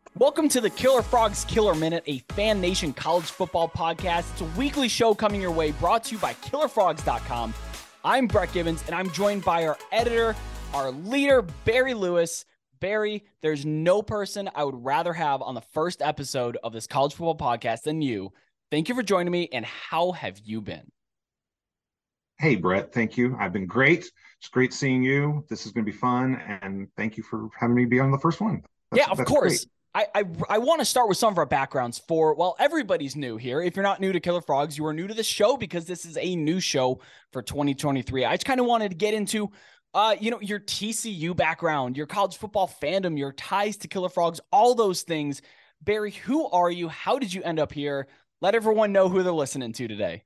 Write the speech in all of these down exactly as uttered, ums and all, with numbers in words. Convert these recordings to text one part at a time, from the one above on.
Welcome to the Killer Frogs Killer Minute, a Fan Nation college football podcast. It's a weekly show coming your way, brought to you by killer frogs dot com. I'm Brett Gibbons, and I'm joined by our editor, our leader, Barry Lewis. Barry, there's no person I would rather have on the first episode of this college football podcast than you. Thank you for joining me, and how have you been? Hey, Brett, thank you. I've been great. It's great seeing you. This is going to be fun, and thank you for having me be on the first one. That's, yeah, of course. Great. I, I, I want to start with some of our backgrounds for, well, everybody's new here. If you're not new to Killer Frogs, you are new to the show because this is a new show for twenty twenty-three. I just kind of wanted to get into, uh, you know, your T C U background, your college football fandom, your ties to Killer Frogs, all those things. Barry, who are you? How did you end up here? Let everyone know who they're listening to today.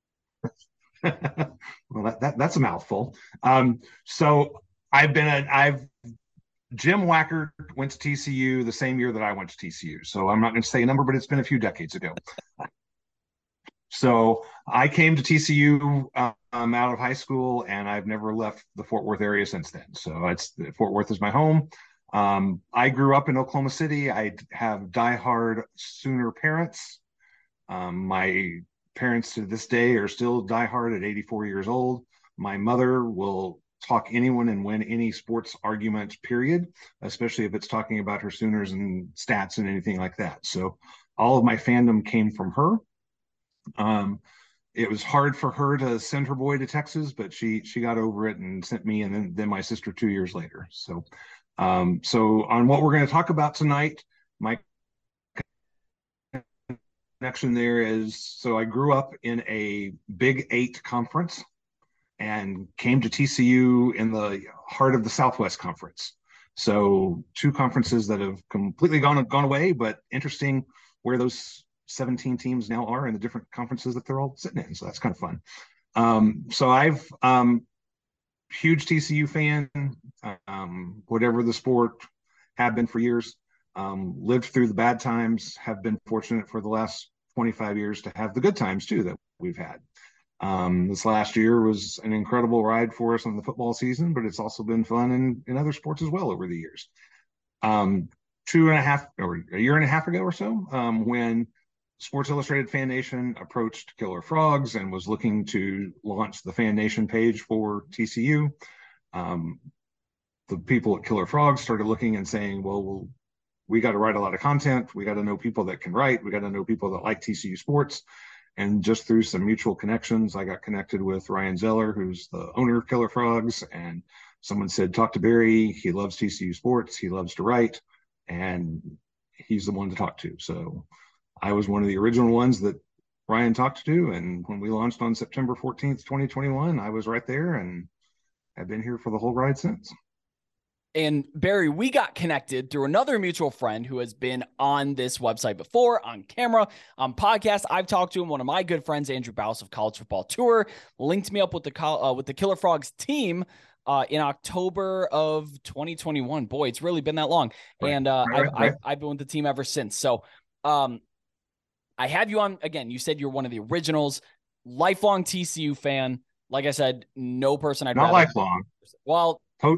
Well, that, that that's a mouthful. Um, so I've been a, I've Jim Wacker went to T C U the same year that I went to T C U. So I'm not going to say a number, but it's been a few decades ago. So I came to T C U um, out of high school, and I've never left the Fort Worth area since then. So it's Fort Worth is my home. Um, I grew up in Oklahoma City. I have diehard Sooner parents. Um, my parents to this day are still diehard at eighty-four years old. My mother will talk anyone and win any sports argument, period, especially if it's talking about her Sooners and stats and anything like that. So all of my fandom came from her. Um, it was hard for her to send her boy to Texas, but she she got over it and sent me and then, then my sister two years later. So, um, so on what we're going to talk about tonight, my connection there is, so I grew up in a Big Eight conference and came to T C U in the heart of the Southwest Conference. So two conferences that have completely gone gone away, but interesting where those seventeen teams now are in the different conferences that they're all sitting in. So that's kind of fun. Um, so I've um, huge T C U fan, um, whatever the sport, have been for years. Um, lived through the bad times, have been fortunate for the last twenty-five years to have the good times too that we've had. Um, this last year was an incredible ride for us in the football season, but it's also been fun in, in other sports as well over the years. Um, two and a half or a year and a half ago or so, um, when Sports Illustrated Fan Nation approached Killer Frogs and was looking to launch the Fan Nation page for T C U, um, the people at Killer Frogs started looking and saying, well, we'll we got to write a lot of content. We got to know people that can write. We got to know people that like T C U sports. And just through some mutual connections, I got connected with Ryan Zeller, who's the owner of Killer Frogs. And someone said, talk to Barry. He loves T C U sports. He loves to write. And he's the one to talk to. So I was one of the original ones that Ryan talked to. And when we launched on September fourteenth, twenty twenty-one, I was right there and have been here for the whole ride since. And Barry, we got connected through another mutual friend who has been on this website before, on camera, on podcast. I've talked to him. One of my good friends, Andrew Baus of College Football Tour, linked me up with the uh, with the Killer Frogs team uh, in October of twenty twenty-one. Boy, it's really been that long. Right. And uh, right, I've, right. I've, I've been with the team ever since. So um, I have you on again. You said you're one of the originals, lifelong T C U fan. Like I said, no person I'd not rather. lifelong. Well. Po-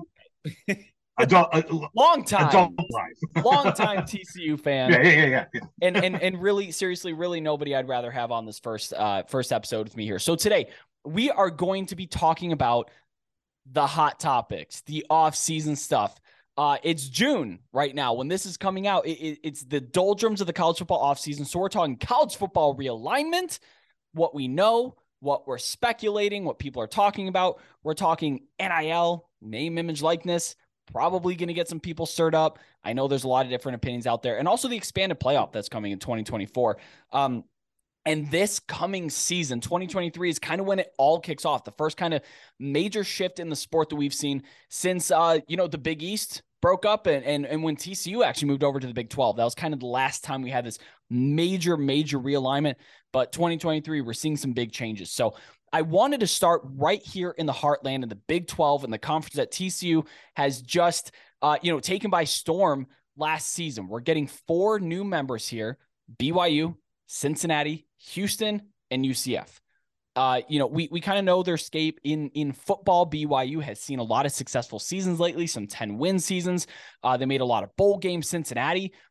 Adult, uh, long time, adult life. long time T C U fan. Yeah, yeah, yeah, yeah. and and and really, seriously, really nobody I'd rather have on this first uh, first episode with me here. So today we are going to be talking about the hot topics, the off-season stuff. Uh, it's June right now when this is coming out. It, it, it's the doldrums of the college football offseason. So we're talking college football realignment, what we know, what we're speculating, what people are talking about. We're talking N I L, name, image, likeness. Probably going to get some people stirred up. I know there's a lot of different opinions out there. And also the expanded playoff that's coming in twenty twenty-four. Um, and this coming season, twenty twenty-three, is kind of when it all kicks off. The first kind of major shift in the sport that we've seen since, uh, you know, the Big East broke up and, and, and when T C U actually moved over to the Big twelve. That was kind of the last time we had this major, major realignment. But twenty twenty-three, we're seeing some big changes. So I wanted to start right here in the heartland of the Big twelve and the conference that T C U has just, uh, you know, taken by storm last season. We're getting four new members here: B Y U, Cincinnati, Houston, and U C F. Uh, you know, we we kind of know their scape in in football. B Y U has seen a lot of successful seasons lately, some ten win seasons. Uh, they made a lot of bowl games. Cincinnati,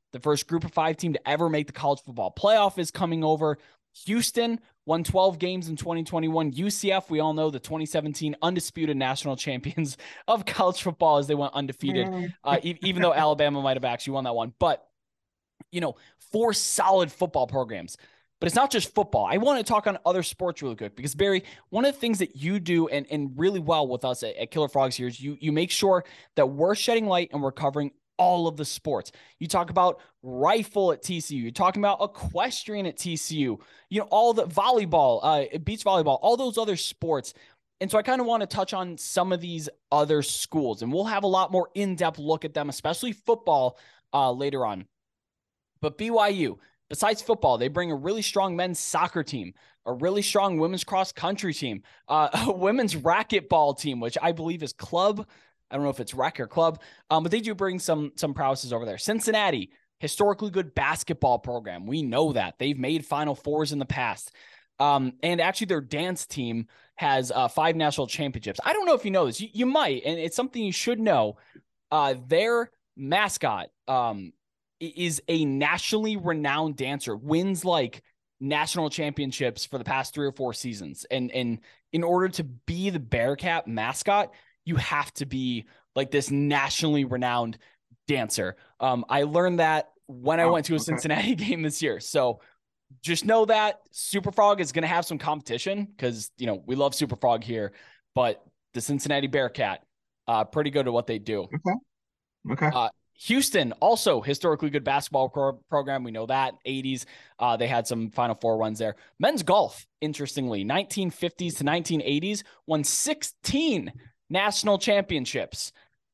The first group of five team to ever make the college football playoff is coming over. Houston won twelve games in twenty twenty-one. U C F, we all know, the twenty seventeen undisputed national champions of college football as they went undefeated, uh, e- even though Alabama might have actually won that one. But, you know, four solid football programs. But it's not just football. I want to talk on other sports really quick because, Barry, one of the things that you do and, and really well with us at, at Killer Frogs here is you, you make sure that we're shedding light and we're covering all of the sports. You talk about rifle at T C U. You're talking about equestrian at T C U. You know, all the volleyball, uh, beach volleyball, all those other sports. And so I kind of want to touch on some of these other schools, and we'll have a lot more in-depth look at them, especially football uh, later on. But B Y U, besides football, they bring a really strong men's soccer team, a really strong women's cross country team, uh, a women's racquetball team, which I believe is club. I don't know if it's rec or club, um, but they do bring some some prowesses over there. Cincinnati, historically good basketball program. We know that. They've made Final Fours in the past. Um, and actually their dance team has uh, five national championships. I don't know if you know this. You, you might, and it's something you should know. Uh, their mascot um, is a nationally renowned dancer, wins like national championships for the past three or four seasons. And, and in order to be the Bearcat mascot, you have to be like this nationally renowned dancer. Um, I learned that when I went to a okay. Cincinnati game this year. So just know that Super Frog is going to have some competition because, you know, we love Super Frog here, but the Cincinnati Bearcat, uh, pretty good at what they do. Okay. Okay. Uh, Houston, also historically good basketball pro- program. We know that eighties. Uh, they had some Final Four runs there. Men's golf, interestingly, nineteen fifties to nineteen eighties, won sixteen national championships.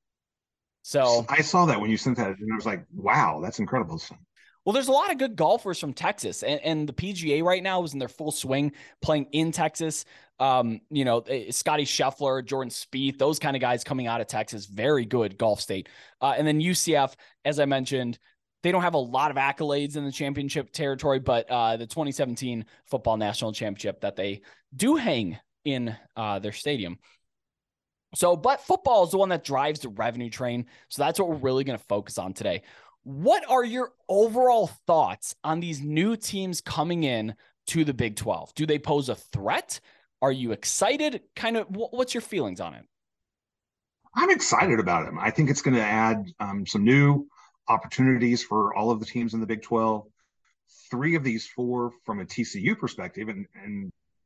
So I saw that when you sent that, and I was like, wow, that's incredible. Well, there's a lot of good golfers from Texas, and, and the P G A right now is in their full swing playing in Texas. Um, you know, Scotty Scheffler, Jordan Spieth, those kind of guys coming out of Texas, very good golf state. Uh, and then U C F, as I mentioned, they don't have a lot of accolades in the championship territory, but uh, the twenty seventeen football national championship that they do hang in uh, their stadium. So, but football is the one that drives the revenue train. So that's what we're really going to focus on today. What are your overall thoughts on these new teams coming in to the Big twelve? Do they pose a threat? Are you excited? Kind of, what's your feelings on it? I'm excited about it. I think it's going to add um, some new opportunities for all of the teams in the Big twelve. Three of these four from a T C U perspective, and, and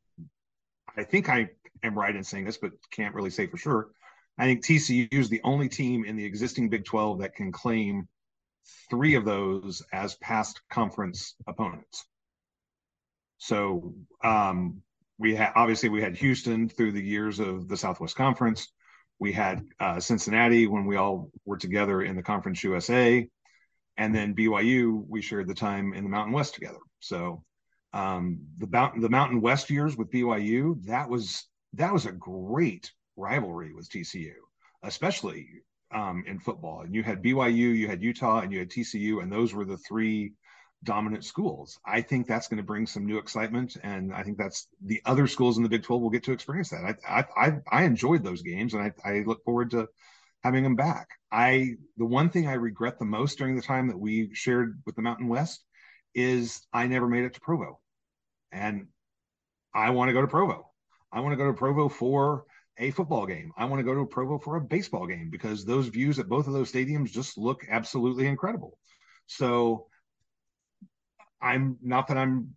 I think I am right in saying this, but can't really say for sure. I think T C U is the only team in the existing Big twelve that can claim three of those as past conference opponents. So um, we had, obviously we had Houston through the years of the Southwest Conference. We had uh, Cincinnati when we all were together in the Conference U S A, and then B Y U, we shared the time in the Mountain West together. So um, the, the Mountain West years with B Y U, that was, that was a great rivalry with T C U, especially um, in football. And you had B Y U, you had Utah, and you had T C U, and those were the three dominant schools. I think that's going to bring some new excitement, and I think that's the other schools in the Big twelve will get to experience that. I I I, I enjoyed those games, and I, I look forward to having them back. I the one thing I regret the most during the time that we shared with the Mountain West is I never made it to Provo, and I want to go to Provo. I want to go to Provo for a football game. I want to go to Provo for a baseball game because those views at both of those stadiums just look absolutely incredible. So I'm not that I'm,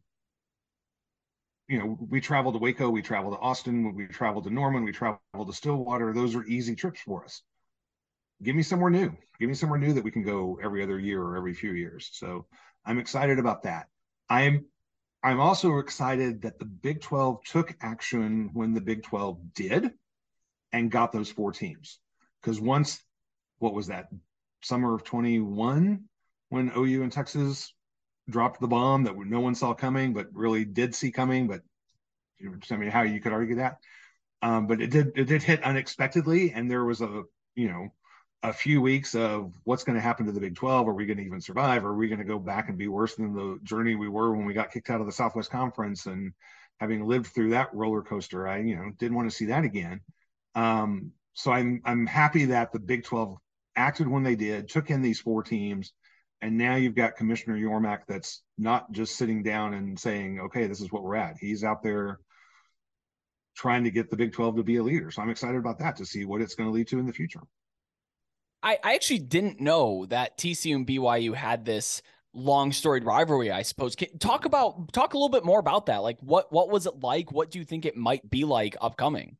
you know, we travel to Waco, we travel to Austin, we travel to Norman, we travel to Stillwater. Those are easy trips for us. Give me somewhere new. Give me somewhere new that we can go every other year or every few years. So I'm excited about that. I'm I'm also excited that the Big twelve took action when the Big twelve did and got those four teams. Because once, what was that, summer of twenty-one, when O U and Texas dropped the bomb that no one saw coming, but really did see coming, but I mean, how you could argue that. Um, but it did, it did hit unexpectedly. And there was a, you know, a few weeks of what's going to happen to the Big twelve. Are we going to even survive? Are we going to go back and be worse than the journey we were when we got kicked out of the Southwest Conference? And having lived through that roller coaster, I, you know, didn't want to see that again. Um, so I'm, I'm happy that the Big twelve acted when they did, took in these four teams, And now you've got Commissioner Yormark that's not just sitting down and saying, okay, this is what we're at. He's out there trying to get the Big twelve to be a leader. So I'm excited about that to see what it's going to lead to in the future. I, I actually didn't know that T C U and B Y U had this long storied rivalry, I suppose. Can, talk about talk a little bit more about that. Like what what was it like? What do you think it might be like upcoming?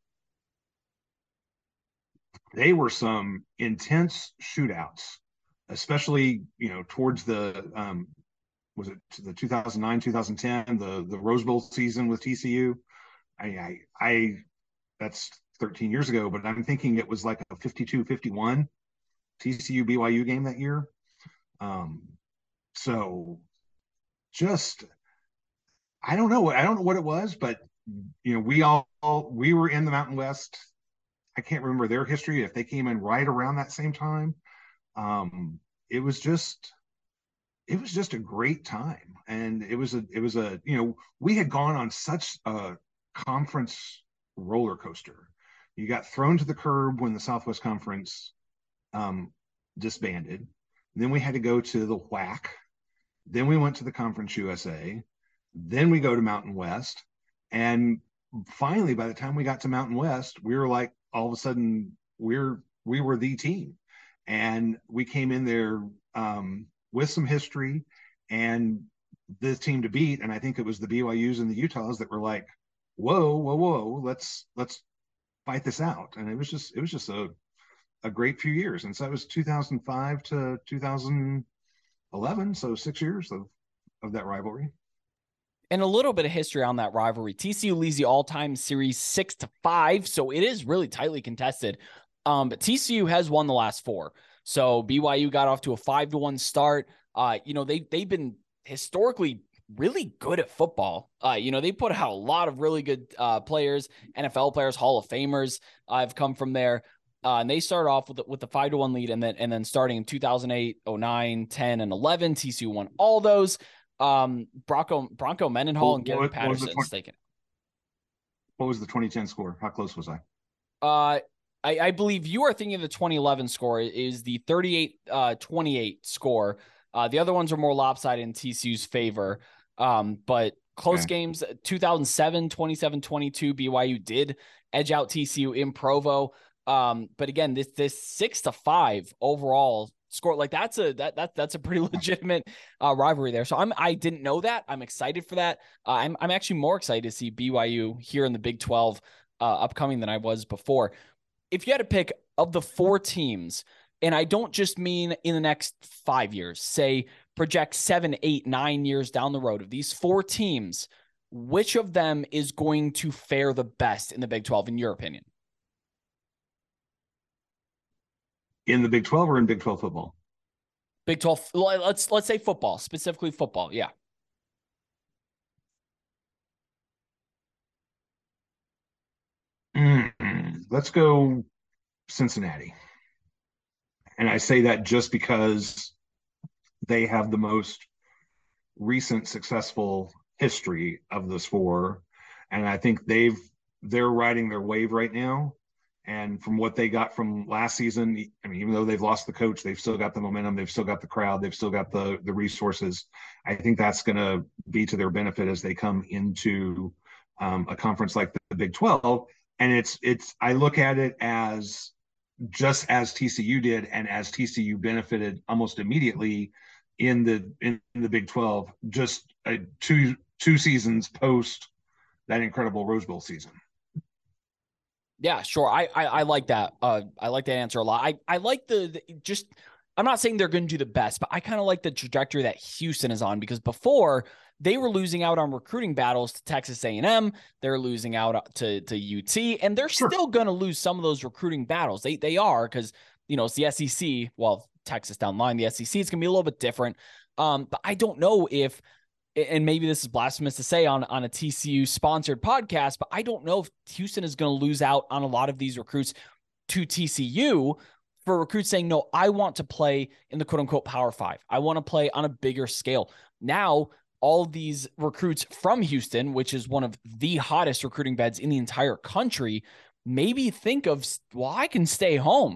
They were some intense shootouts, especially, you know, towards the um was it the two thousand nine, two thousand ten, the the Rose Bowl season with T C U. I I, I that's thirteen years ago, but I'm thinking it was like a fifty-two fifty-one T C U B Y U game that year. Um so just I don't know. I don't know what it was, but you know, we all we were in the Mountain West. I can't remember their history if they came in right around that same time. Um, it was just it was just a great time, and it was a it was a you know we had gone on such a conference roller coaster. You got thrown to the curb when the Southwest Conference um, disbanded. Then we had to go to the W A C. Then we went to the Conference U S A. Then we go to Mountain West, and finally, by the time we got to Mountain West, we were like, all of a sudden, we're we were the team, and we came in there um, with some history and the team to beat. And I think it was the B Y Us and the Utahs that were like, "Whoa, whoa, whoa, let's let's fight this out." And it was just it was just a a great few years. And so it was two thousand five to two thousand eleven, so six years of of that rivalry. And a little bit of history on that rivalry. T C U leads the all-time series six to five, so it is really tightly contested. Um, but T C U has won the last four. So B Y U got off to a five to one start. Uh, you know, they they've been historically really good at football. Uh, you know, they put out a lot of really good uh, players, N F L players, Hall of Famers uh, have come from there. Uh, and they started off with the, with the five to one lead, and then and then starting in two thousand eight, oh nine, ten, and eleven, T C U won all those. Um, Bronco Bronco Mendenhall and Gary what, Patterson what taking. What was the twenty ten score? How close was I? Uh, I, I believe you are thinking of the twenty eleven score is the thirty-eight twenty-eight score. Uh, the other ones are more lopsided in T C U's favor. Um, but close okay. games, two thousand seven, twenty-seven twenty-two, B Y U did edge out T C U in Provo. Um, but again, this this six to five overall score, like that's a that that that's a pretty legitimate uh, rivalry there. So I'm I didn't know that. I'm excited for that. Uh, I'm I'm actually more excited to see B Y U here in the Big twelve uh, upcoming than I was before. If you had to pick of the four teams, and I don't just mean in the next five years, say project seven, eight, nine years down the road, of these four teams, which of them is going to fare the best in the Big twelve in your opinion? In the Big twelve or in Big twelve football? Big twelve. Let's let's say football, specifically football. Yeah. Mm-hmm. Let's go Cincinnati. And I say that just because they have the most recent successful history of this four. And I think they've they're riding their wave right now. And from what they got from last season, I mean, even though they've lost the coach, they've still got the momentum, they've still got the crowd, they've still got the the resources. I think that's going to be to their benefit as they come into um, a conference like the Big twelve. And it's it's I look at it as just as T C U did, and as T C U benefited almost immediately in the in the Big twelve, just uh, two two seasons post that incredible Rose Bowl season. Yeah, sure. I, I I like that. Uh, I like that answer a lot. I I like the, the just. I'm not saying they're going to do the best, but I kind of like the trajectory that Houston is on, because before they were losing out on recruiting battles to Texas A and M, they're losing out to to U T, and they're sure. still going to lose some of those recruiting battles. They they are, because you know it's the S E C. Well, Texas down the line, the S E C is going to be a little bit different. Um, but I don't know if. And maybe this is blasphemous to say on, on a T C U sponsored podcast, but I don't know if Houston is going to lose out on a lot of these recruits to T C U for recruits saying, no, I want to play in the quote unquote Power Five. I want to play on a bigger scale. Now, all of these recruits from Houston, which is one of the hottest recruiting beds in the entire country, maybe think of, well, I can stay home.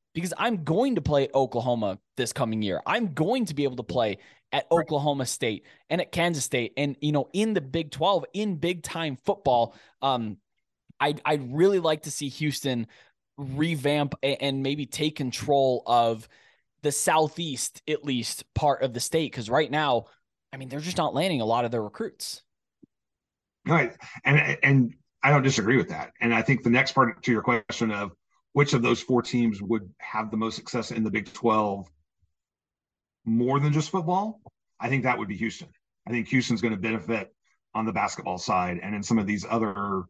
because I'm going to play at Oklahoma this coming year. I'm going to be able to play at Oklahoma State and at Kansas State. And, you know, in the Big twelve, in big time football, um, I'd, I'd really like to see Houston revamp and maybe take control of the Southeast, at least part of the state. Cause right now, I mean, they're just not landing a lot of their recruits. Right. And, and I don't disagree with that. And I think the next part to your question of which of those four teams would have the most success in the Big twelve more than just football, I think that would be Houston. I think Houston's going to benefit on the basketball side and in some of these other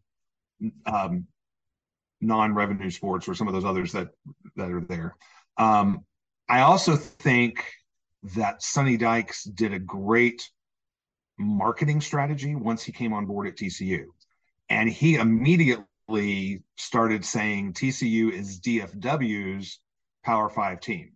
um, non-revenue sports or some of those others that, that are there. Um, I also think that Sonny Dykes did a great marketing strategy once he came on board at T C U. And he immediately started saying T C U is D F W's Power Five team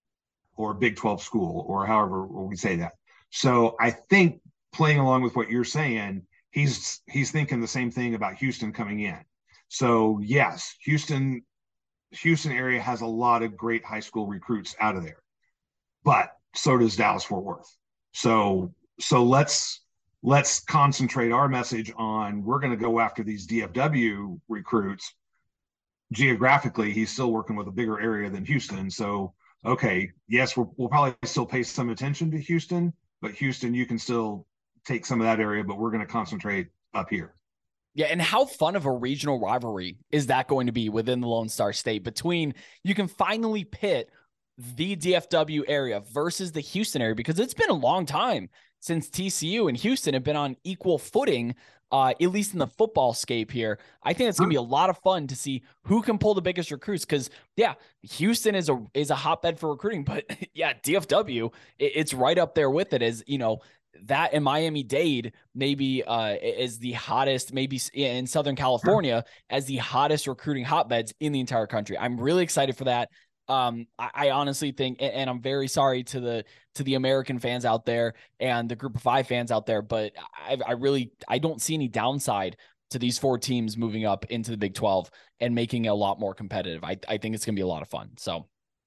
or Big twelve school, or however we say that. So I think playing along with what you're saying, he's he's thinking the same thing about Houston coming in. So yes, Houston, Houston area has a lot of great high school recruits out of there, but so does Dallas Fort Worth. So so let's let's concentrate our message on we're going to go after these D F W recruits. Geographically, he's still working with a bigger area than Houston. So, okay, yes, we'll, we'll probably still pay some attention to Houston, but Houston, you can still take some of that area, but we're going to concentrate up here. Yeah, and how fun of a regional rivalry is that going to be within the Lone Star State between, you can finally pit the D F W area versus the Houston area, because it's been a long time since T C U and Houston have been on equal footing, uh, at least in the football scape here. I think it's going to be a lot of fun to see who can pull the biggest recruits, because, yeah, Houston is a is a hotbed for recruiting, but, yeah, D F W, it, it's right up there with it as, you know, that and Miami-Dade maybe uh, is the hottest, maybe in Southern California, as the hottest recruiting hotbeds in the entire country. I'm really excited for that. Um, I, I honestly think, and, and I'm very sorry to the to the American fans out there and the Group of Five fans out there, but I, I really I don't see any downside to these four teams moving up into the Big twelve and making it a lot more competitive. I, I think it's going to be a lot of fun. So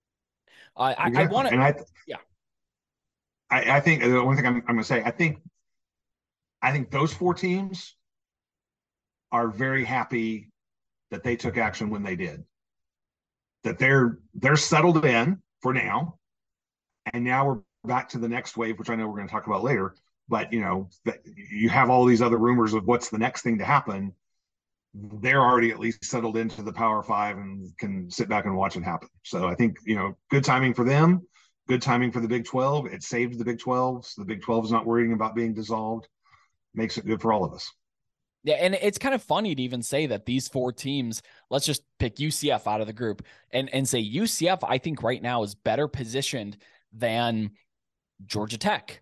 uh, I, I want to, I, yeah. I, I think the one thing I'm, I'm going to say, I think, I think those four teams are very happy that they took action when they did. That they're they're settled in for now, and now we're back to the next wave, which I know we're going to talk about later. But you know, that you have all these other rumors of what's the next thing to happen. They're already at least settled into the Power Five and can sit back and watch it happen. So I think, you know, good timing for them. Good timing for the Big twelve. It saved the Big twelve. So the Big twelve is not worrying about being dissolved. Makes it good for all of us. Yeah, and it's kind of funny to even say that these four teams, let's just pick U C F out of the group and, and say U C F, I think right now is better positioned than Georgia Tech,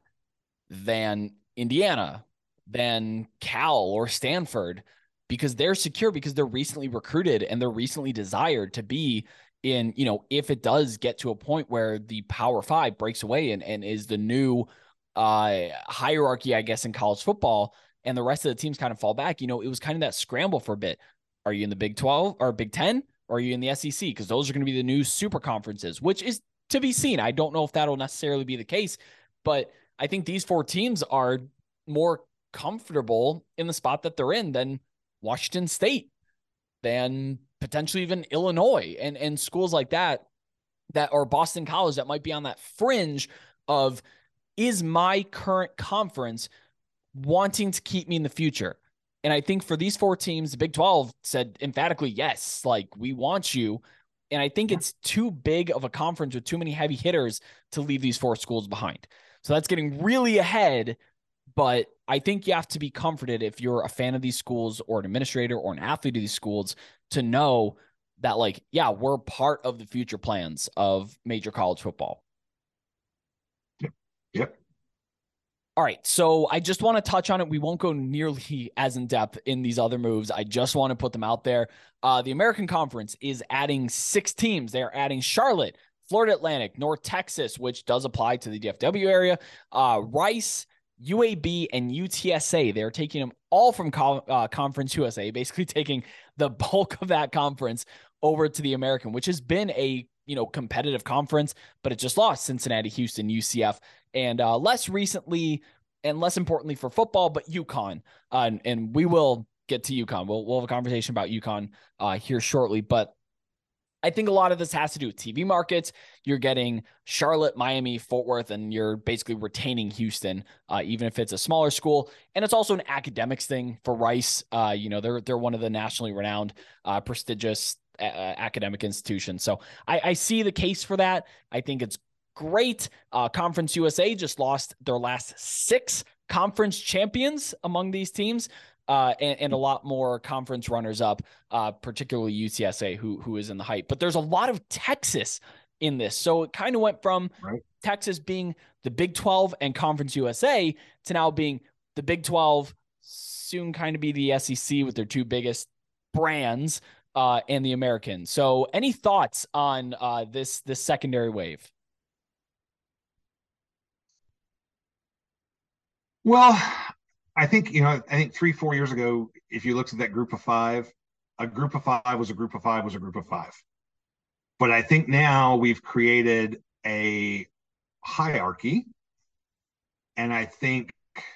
than Indiana, than Cal or Stanford, because they're secure, because they're recently recruited and they're recently desired to be in, you know, if it does get to a point where the Power Five breaks away and, and is the new uh, hierarchy, I guess, in college football, and the rest of the teams kind of fall back, you know, it was kind of that scramble for a bit. Are you in the Big twelve or Big ten, or are you in the S E C? Because those are going to be the new super conferences, which is to be seen. I don't know if that'll necessarily be the case, but I think these four teams are more comfortable in the spot that they're in than Washington State, than potentially even Illinois and, and schools like that, that or Boston College that might be on that fringe of, is my current conference wanting to keep me in the future? And I think for these four teams, the Big twelve said emphatically, yes, like we want you. And I think it's too big of a conference with too many heavy hitters to leave these four schools behind. So that's getting really ahead, but I think you have to be comforted if you're a fan of these schools or an administrator or an athlete of these schools to know that, like, yeah, we're part of the future plans of major college football. Yep. Yep. All right, so I just want to touch on it. We won't go nearly as in depth in these other moves. I just want to put them out there. Uh, the American Conference is adding six teams. They're adding Charlotte, Florida Atlantic, North Texas, which does apply to the D F W area, uh, Rice, U A B, and U T S A. They're taking them all from co- uh, Conference U S A, basically taking the bulk of that conference over to the American, which has been a, you know, competitive conference, but it just lost Cincinnati, Houston, U C F, and uh, less recently and less importantly for football, but UConn. Uh, and, and we will get to UConn. We'll, we'll have a conversation about UConn uh, here shortly, but I think a lot of this has to do with T V markets. You're getting Charlotte, Miami, Fort Worth, and you're basically retaining Houston, uh, even if it's a smaller school. And it's also an academics thing for Rice. Uh, you know, they're they're one of the nationally renowned, uh, prestigious uh, academic institutions. So I, I see the case for that. I think it's great. Uh, Conference U S A just lost their last six conference champions among these teams. Uh, and, and a lot more conference runners up, uh, particularly U T S A, who who is in the hype. But there's a lot of Texas in this. So it kind of went from right. Texas being the Big twelve and Conference U S A to now being the Big twelve, soon kind of be the S E C with their two biggest brands, uh, and the American. So any thoughts on uh, this, this secondary wave? Well, I think, you know, I think three, four years ago, if you looked at that group of five, a group of five was a group of five was a group of five. But I think now we've created a hierarchy. And I think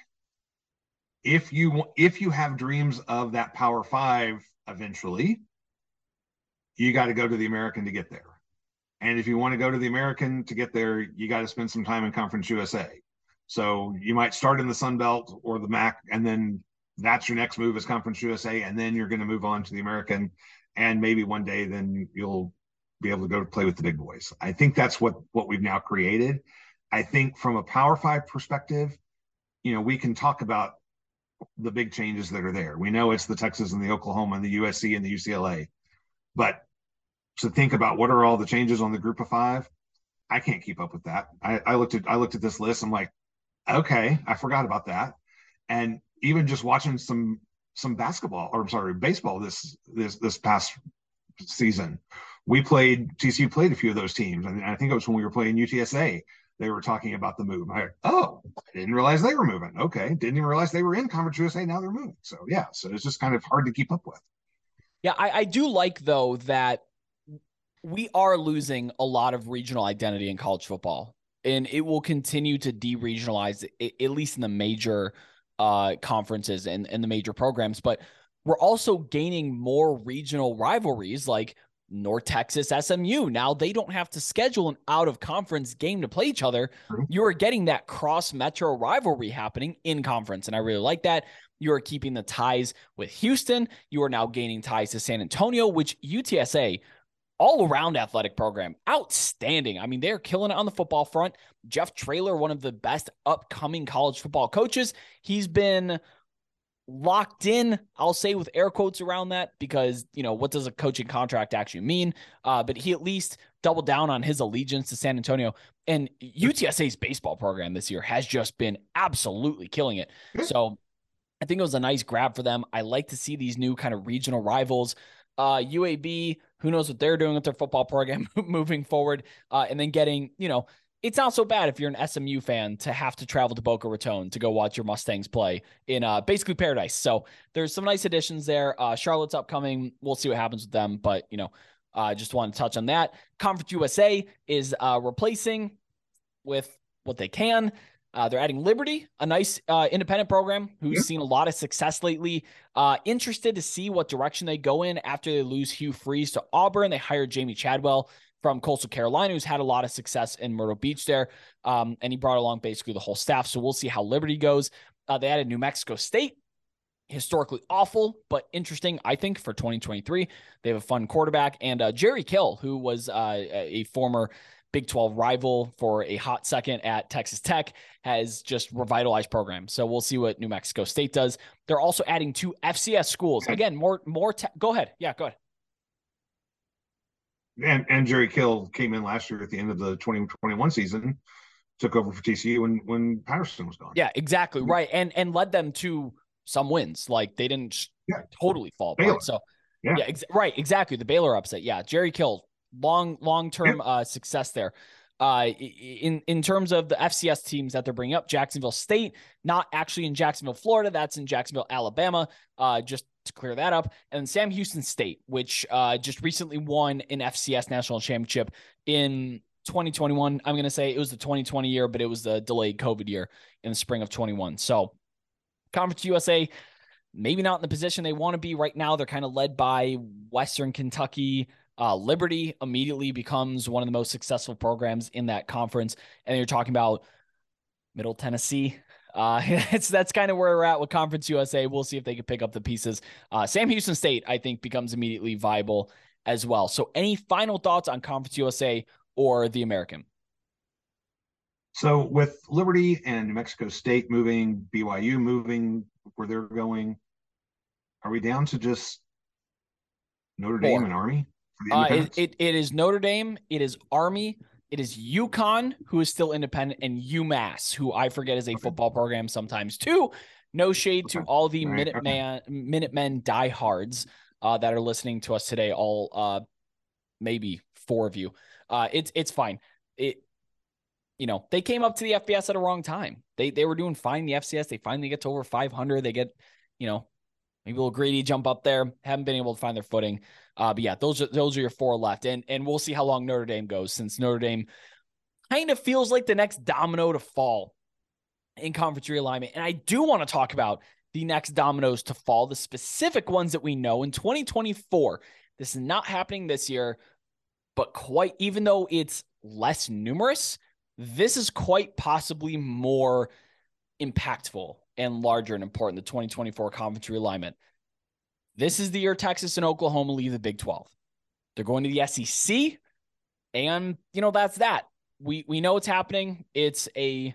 if you if you have dreams of that Power Five eventually, you got to go to the American to get there. And if you want to go to the American to get there, you got to spend some time in Conference U S A. So you might start in the Sun Belt or the M A C, and then that's your next move is Conference U S A, and then you're going to move on to the American, and maybe one day then you'll be able to go play with the big boys. I think that's what what we've now created. I think from a Power Five perspective, you know, we can talk about the big changes that are there. We know it's the Texas and the Oklahoma and the U S C and the U C L A, but to think about what are all the changes on the group of five, I can't keep up with that. I, I looked at I looked at this list. I'm like, okay, I forgot about that. And even just watching some some basketball, or I'm sorry, baseball this this this past season, we played T C U played a few of those teams. I mean, I think it was when we were playing U T S A. They were talking about the move. I, oh, I didn't realize they were moving. Okay, didn't even realize they were in Conference U S A. Now they're moving. So yeah, so it's just kind of hard to keep up with. Yeah, I, I do like though that we are losing a lot of regional identity in college football. And it will continue to de-regionalize, at least in the major uh, conferences and, and the major programs. But we're also gaining more regional rivalries like North Texas, S M U. Now they don't have to schedule an out-of-conference game to play each other. You are getting that cross-metro rivalry happening in conference, and I really like that. You are keeping the ties with Houston. You are now gaining ties to San Antonio, which U T S A – all-around athletic program. Outstanding. I mean, they're killing it on the football front. Jeff Traylor, one of the best upcoming college football coaches. He's been locked in, I'll say with air quotes around that, because, you know, what does a coaching contract actually mean? Uh, but he at least doubled down on his allegiance to San Antonio. And U T S A's baseball program this year has just been absolutely killing it. So I think it was a nice grab for them. I like to see these new kind of regional rivals. Uh, U A B, who knows what they're doing with their football program moving forward. Uh, and then getting, you know, it's not so bad if you're an S M U fan to have to travel to Boca Raton to go watch your Mustangs play in uh, basically paradise. So there's some nice additions there. Uh, Charlotte's upcoming. We'll see what happens with them. But, you know, I uh, just want to touch on that. Conference U S A is uh, replacing with what they can. Uh, they're adding Liberty, a nice uh, independent program who's yeah. seen a lot of success lately. Uh, interested to see what direction they go in after they lose Hugh Freeze to Auburn. They hired Jamie Chadwell from Coastal Carolina, who's had a lot of success in Myrtle Beach there. Um, and he brought along basically the whole staff. So we'll see how Liberty goes. Uh, they added New Mexico State. Historically awful, but interesting, I think, for twenty twenty-three. They have a fun quarterback. And uh, Jerry Kill, who was uh, a former Big twelve rival for a hot second at Texas Tech, has just revitalized programs. So we'll see what New Mexico State does. They're also adding two F C S schools. Again, more, more. Te- go ahead. Yeah, go ahead. And, and Jerry Kill came in last year at the end of the twenty twenty-one season, took over for T C U when, when Patterson was gone. Yeah, exactly. Right. And, and led them to some wins. Like they didn't yeah. totally fall apart. So yeah, yeah ex- right. Exactly. The Baylor upset. Yeah. Jerry Kill. Long, long-term uh, success there. Uh, in, in terms of the F C S teams that they're bringing up, Jacksonville State, not actually in Jacksonville, Florida. That's in Jacksonville, Alabama, uh, just to clear that up. And Sam Houston State, which uh, just recently won an F C S national championship in twenty twenty-one. I'm going to say it was the twenty twenty year, but it was the delayed COVID year in the spring of twenty-one. So Conference U S A, maybe not in the position they want to be right now. They're kind of led by Western Kentucky. Uh, Liberty immediately becomes one of the most successful programs in that conference. And you're talking about Middle Tennessee. Uh, it's, that's kind of where we're at with Conference U S A. We'll see if they can pick up the pieces. Uh, Sam Houston State, I think, becomes immediately viable as well. So any final thoughts on Conference U S A or the American? So with Liberty and New Mexico State moving, B Y U moving where they're going, are we down to just Notre Dame Four. and Army? Uh, it, it, it is Notre Dame, it is Army, it is UConn, who is still independent, and UMass, who I forget is a okay. football program sometimes too. No shade okay. to all the right. Minuteman, okay. Minutemen diehards uh, that are listening to us today, all uh, maybe four of you. Uh, it's it's fine. It you know, they came up to the F B S at a wrong time. They they were doing fine in the F C S. They finally get to over five hundred. They get, you know, maybe a little greedy jump up there. Haven't been able to find their footing. Uh, but yeah, those are those are your four left, and and we'll see how long Notre Dame goes, since Notre Dame kind of feels like the next domino to fall in conference realignment. And I do want to talk about the next dominoes to fall, the specific ones that we know in twenty twenty-four. This is not happening this year, but quite, even though it's less numerous, this is quite possibly more impactful and larger and important, the twenty twenty-four conference realignment. This is the year Texas and Oklahoma leave the Big twelve. They're going to the S E C, and, you know, that's that. We we know it's happening. It's a,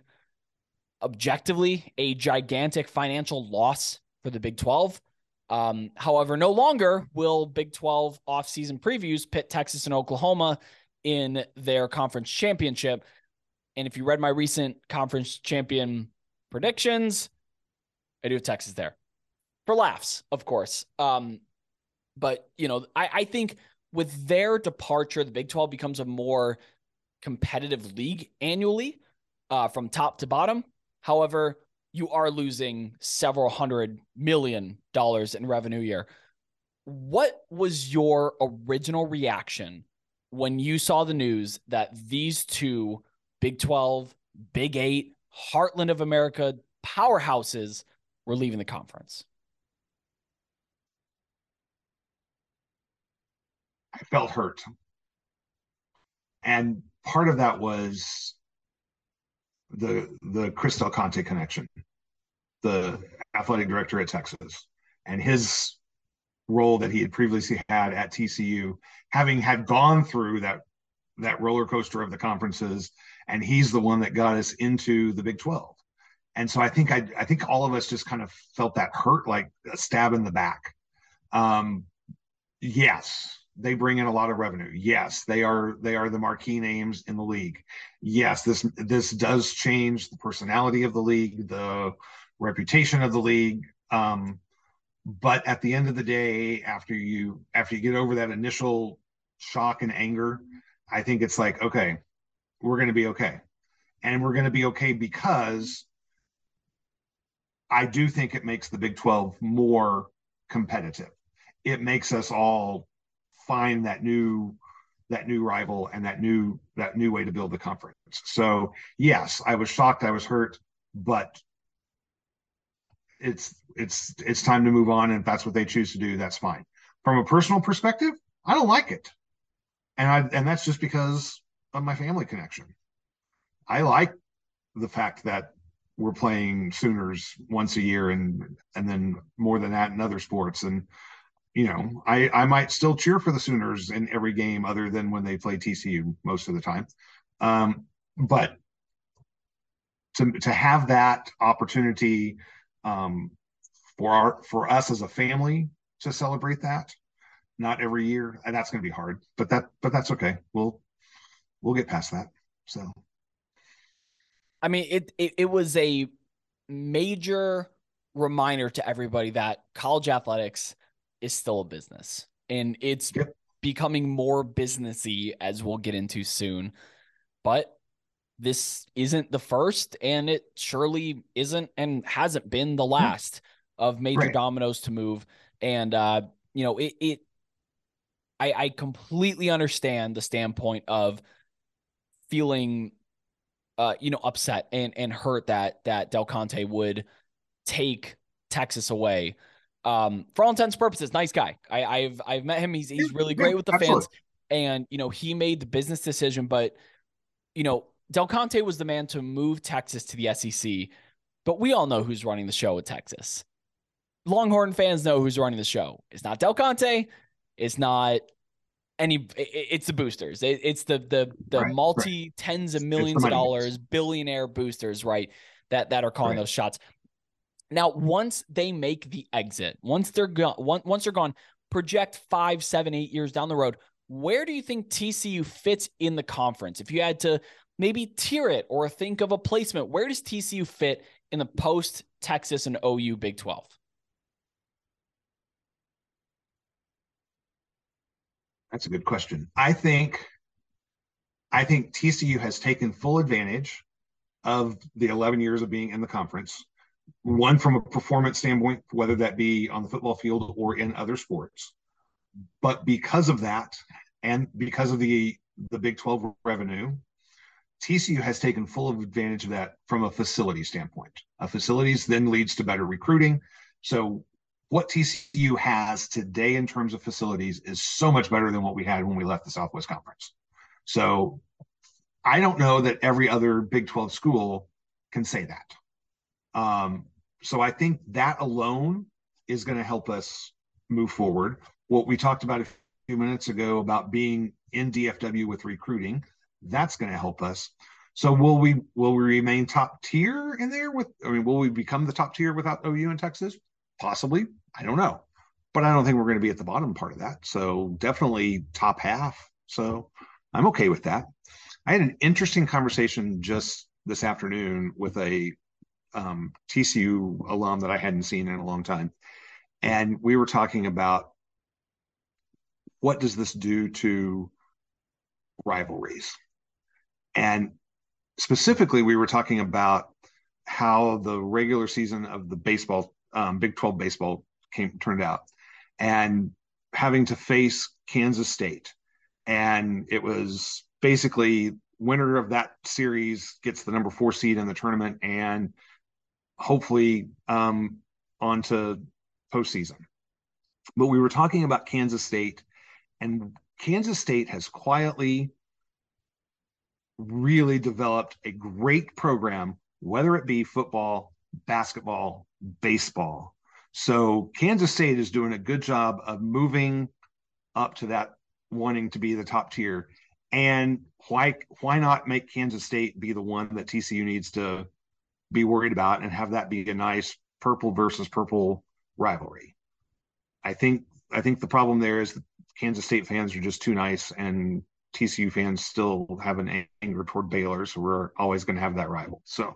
objectively, a gigantic financial loss for the Big twelve. Um, however, no longer will Big twelve offseason previews pit Texas and Oklahoma in their conference championship. And if you read my recent conference champion predictions, I do have Texas there. For laughs, of course. Um, but, you know, I, I think with their departure, the Big twelve becomes a more competitive league annually uh, from top to bottom. However, you are losing several hundred million dollars in revenue a year. What was your original reaction when you saw the news that these two Big twelve, Big eight, Heartland of America powerhouses were leaving the conference? I felt hurt. And part of that was the the Chris Del Conte connection, the athletic director at Texas, and his role that he had previously had at T C U, having had gone through that that roller coaster of the conferences, and he's the one that got us into the Big twelve. And so I think I, I think all of us just kind of felt that hurt, like a stab in the back. Um, yes, they bring in a lot of revenue. Yes, they are they are the marquee names in the league. Yes, this this does change the personality of the league, the reputation of the league. Um, but at the end of the day, after you after you get over that initial shock and anger, I think it's like, okay, we're going to be okay. And we're going to be okay because I do think it makes the Big twelve more competitive. It makes us all find that new that new rival and that new that new way to build the conference. So yes, I was shocked, I was hurt, but it's it's it's time to move on, and if that's what they choose to do, that's fine. From a personal perspective, I don't like it. And I and that's just because of my family connection. I like the fact that we're playing Sooners once a year, and and then more than that in other sports. And you know, I I might still cheer for the Sooners in every game other than when they play T C U most of the time. Um, but to to have that opportunity um, for our for us as a family to celebrate that, not every year, and that's going to be hard. But that but that's okay. We'll we'll get past that. So. I mean, it, it it was a major reminder to everybody that college athletics is still a business, and it's yep. becoming more businessy, as we'll get into soon. but this isn't the first, and it surely isn't and hasn't been the last of major Right. dominoes to move. And, uh, you know, it, it I, I completely understand the standpoint of feeling, uh, you know, upset and, and hurt that, that Del Conte would take Texas away. Um, for all intents and purposes, nice guy. I, I've, I've met him. He's, he's really Yeah, great with the absolutely. fans, and, you know, he made the business decision, but, you know, Del Conte was the man to move Texas to the S E C, but we all know who's running the show at Texas. Longhorn fans know who's running the show. It's not Del Conte. It's not any. It's the boosters. It's the the the Right. Right. multi tens of It's the millions of money dollars makes. billionaire boosters, right? That that are calling Right. those shots. Now, once they make the exit, once they're gone, once they're gone, project five, seven, eight years down the road. Where do you think T C U fits in the conference? If you had to maybe tier it or think of a placement, where does T C U fit in the post Texas and O U Big twelve? That's a good question. I think I think T C U has taken full advantage of the eleven years of being in the conference. One, from a performance standpoint, whether that be on the football field or in other sports. But because of that, and because of the the Big twelve revenue, T C U has taken full advantage of that from a facility standpoint. A facilities then leads to better recruiting. So what T C U has today in terms of facilities is so much better than what we had when we left the Southwest Conference. So I don't know that every other Big twelve school can say that. Um, so I think that alone is going to help us move forward. What we talked about a few minutes ago about being in D F W with recruiting, that's going to help us. So will we will we remain top tier in there with? I mean, will we become the top tier without O U in Texas? Possibly. I don't know, but I don't think we're going to be at the bottom part of that. So definitely top half. So I'm okay with that. I had an interesting conversation just this afternoon with a um, T C U alum that I hadn't seen in a long time. And we were talking about what does this do to rivalries? And specifically, we were talking about how the regular season of the baseball, um, Big twelve baseball came turned out, and having to face Kansas State. And it was basically winner of that series gets the number four seed in the tournament and hopefully um, on to postseason. But we were talking about Kansas State, and Kansas State has quietly really developed a great program, whether it be football, basketball, baseball. So Kansas State is doing a good job of moving up to that, wanting to be the top tier. And why why not make Kansas State be the one that T C U needs to be worried about and have that be a nice purple versus purple rivalry? I think I think the problem there is that Kansas State fans are just too nice, and T C U fans still have an anger toward Baylor, so we're always going to have that rival. So,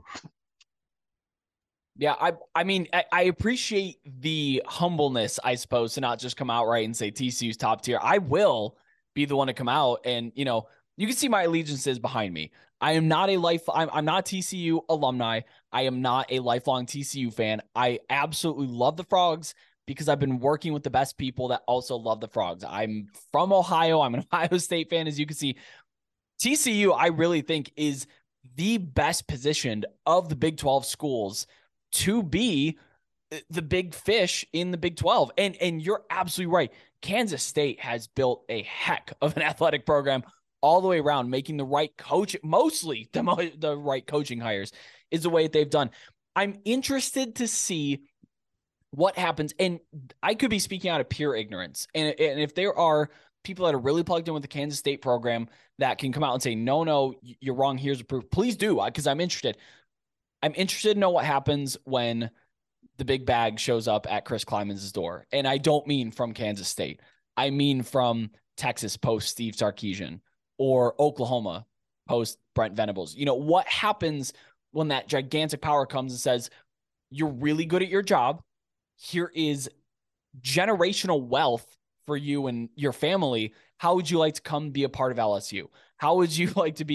yeah, I I mean I, I appreciate the humbleness, I suppose, to not just come out right and say T C U's top tier. I will be the one to come out, and you know, you can see my allegiances behind me. I am not a life. I'm, I'm not T C U alumni. I am not a lifelong T C U fan. I absolutely love the Frogs because I've been working with the best people that also love the Frogs. I'm from Ohio. I'm an Ohio State fan, as you can see. T C U, I really think, is the best positioned of the Big twelve schools to be the big fish in the Big twelve. And, and you're absolutely right. Kansas State has built a heck of an athletic program all the way around, making the right coach, mostly the, the right coaching hires is the way that they've done. I'm interested to see what happens. And I could be speaking out of pure ignorance. And, and if there are people that are really plugged in with the Kansas State program that can come out and say, no, no, you're wrong, here's a proof, please do, because I'm interested. I'm interested to know what happens when the big bag shows up at Chris Klieman's door. And I don't mean from Kansas State. I mean from Texas post Steve Sarkisian, or Oklahoma post Brent Venables. You know, what happens when that gigantic power comes and says, you're really good at your job. Here is generational wealth for you and your family. How would you like to come be a part of L S U? How would you like to be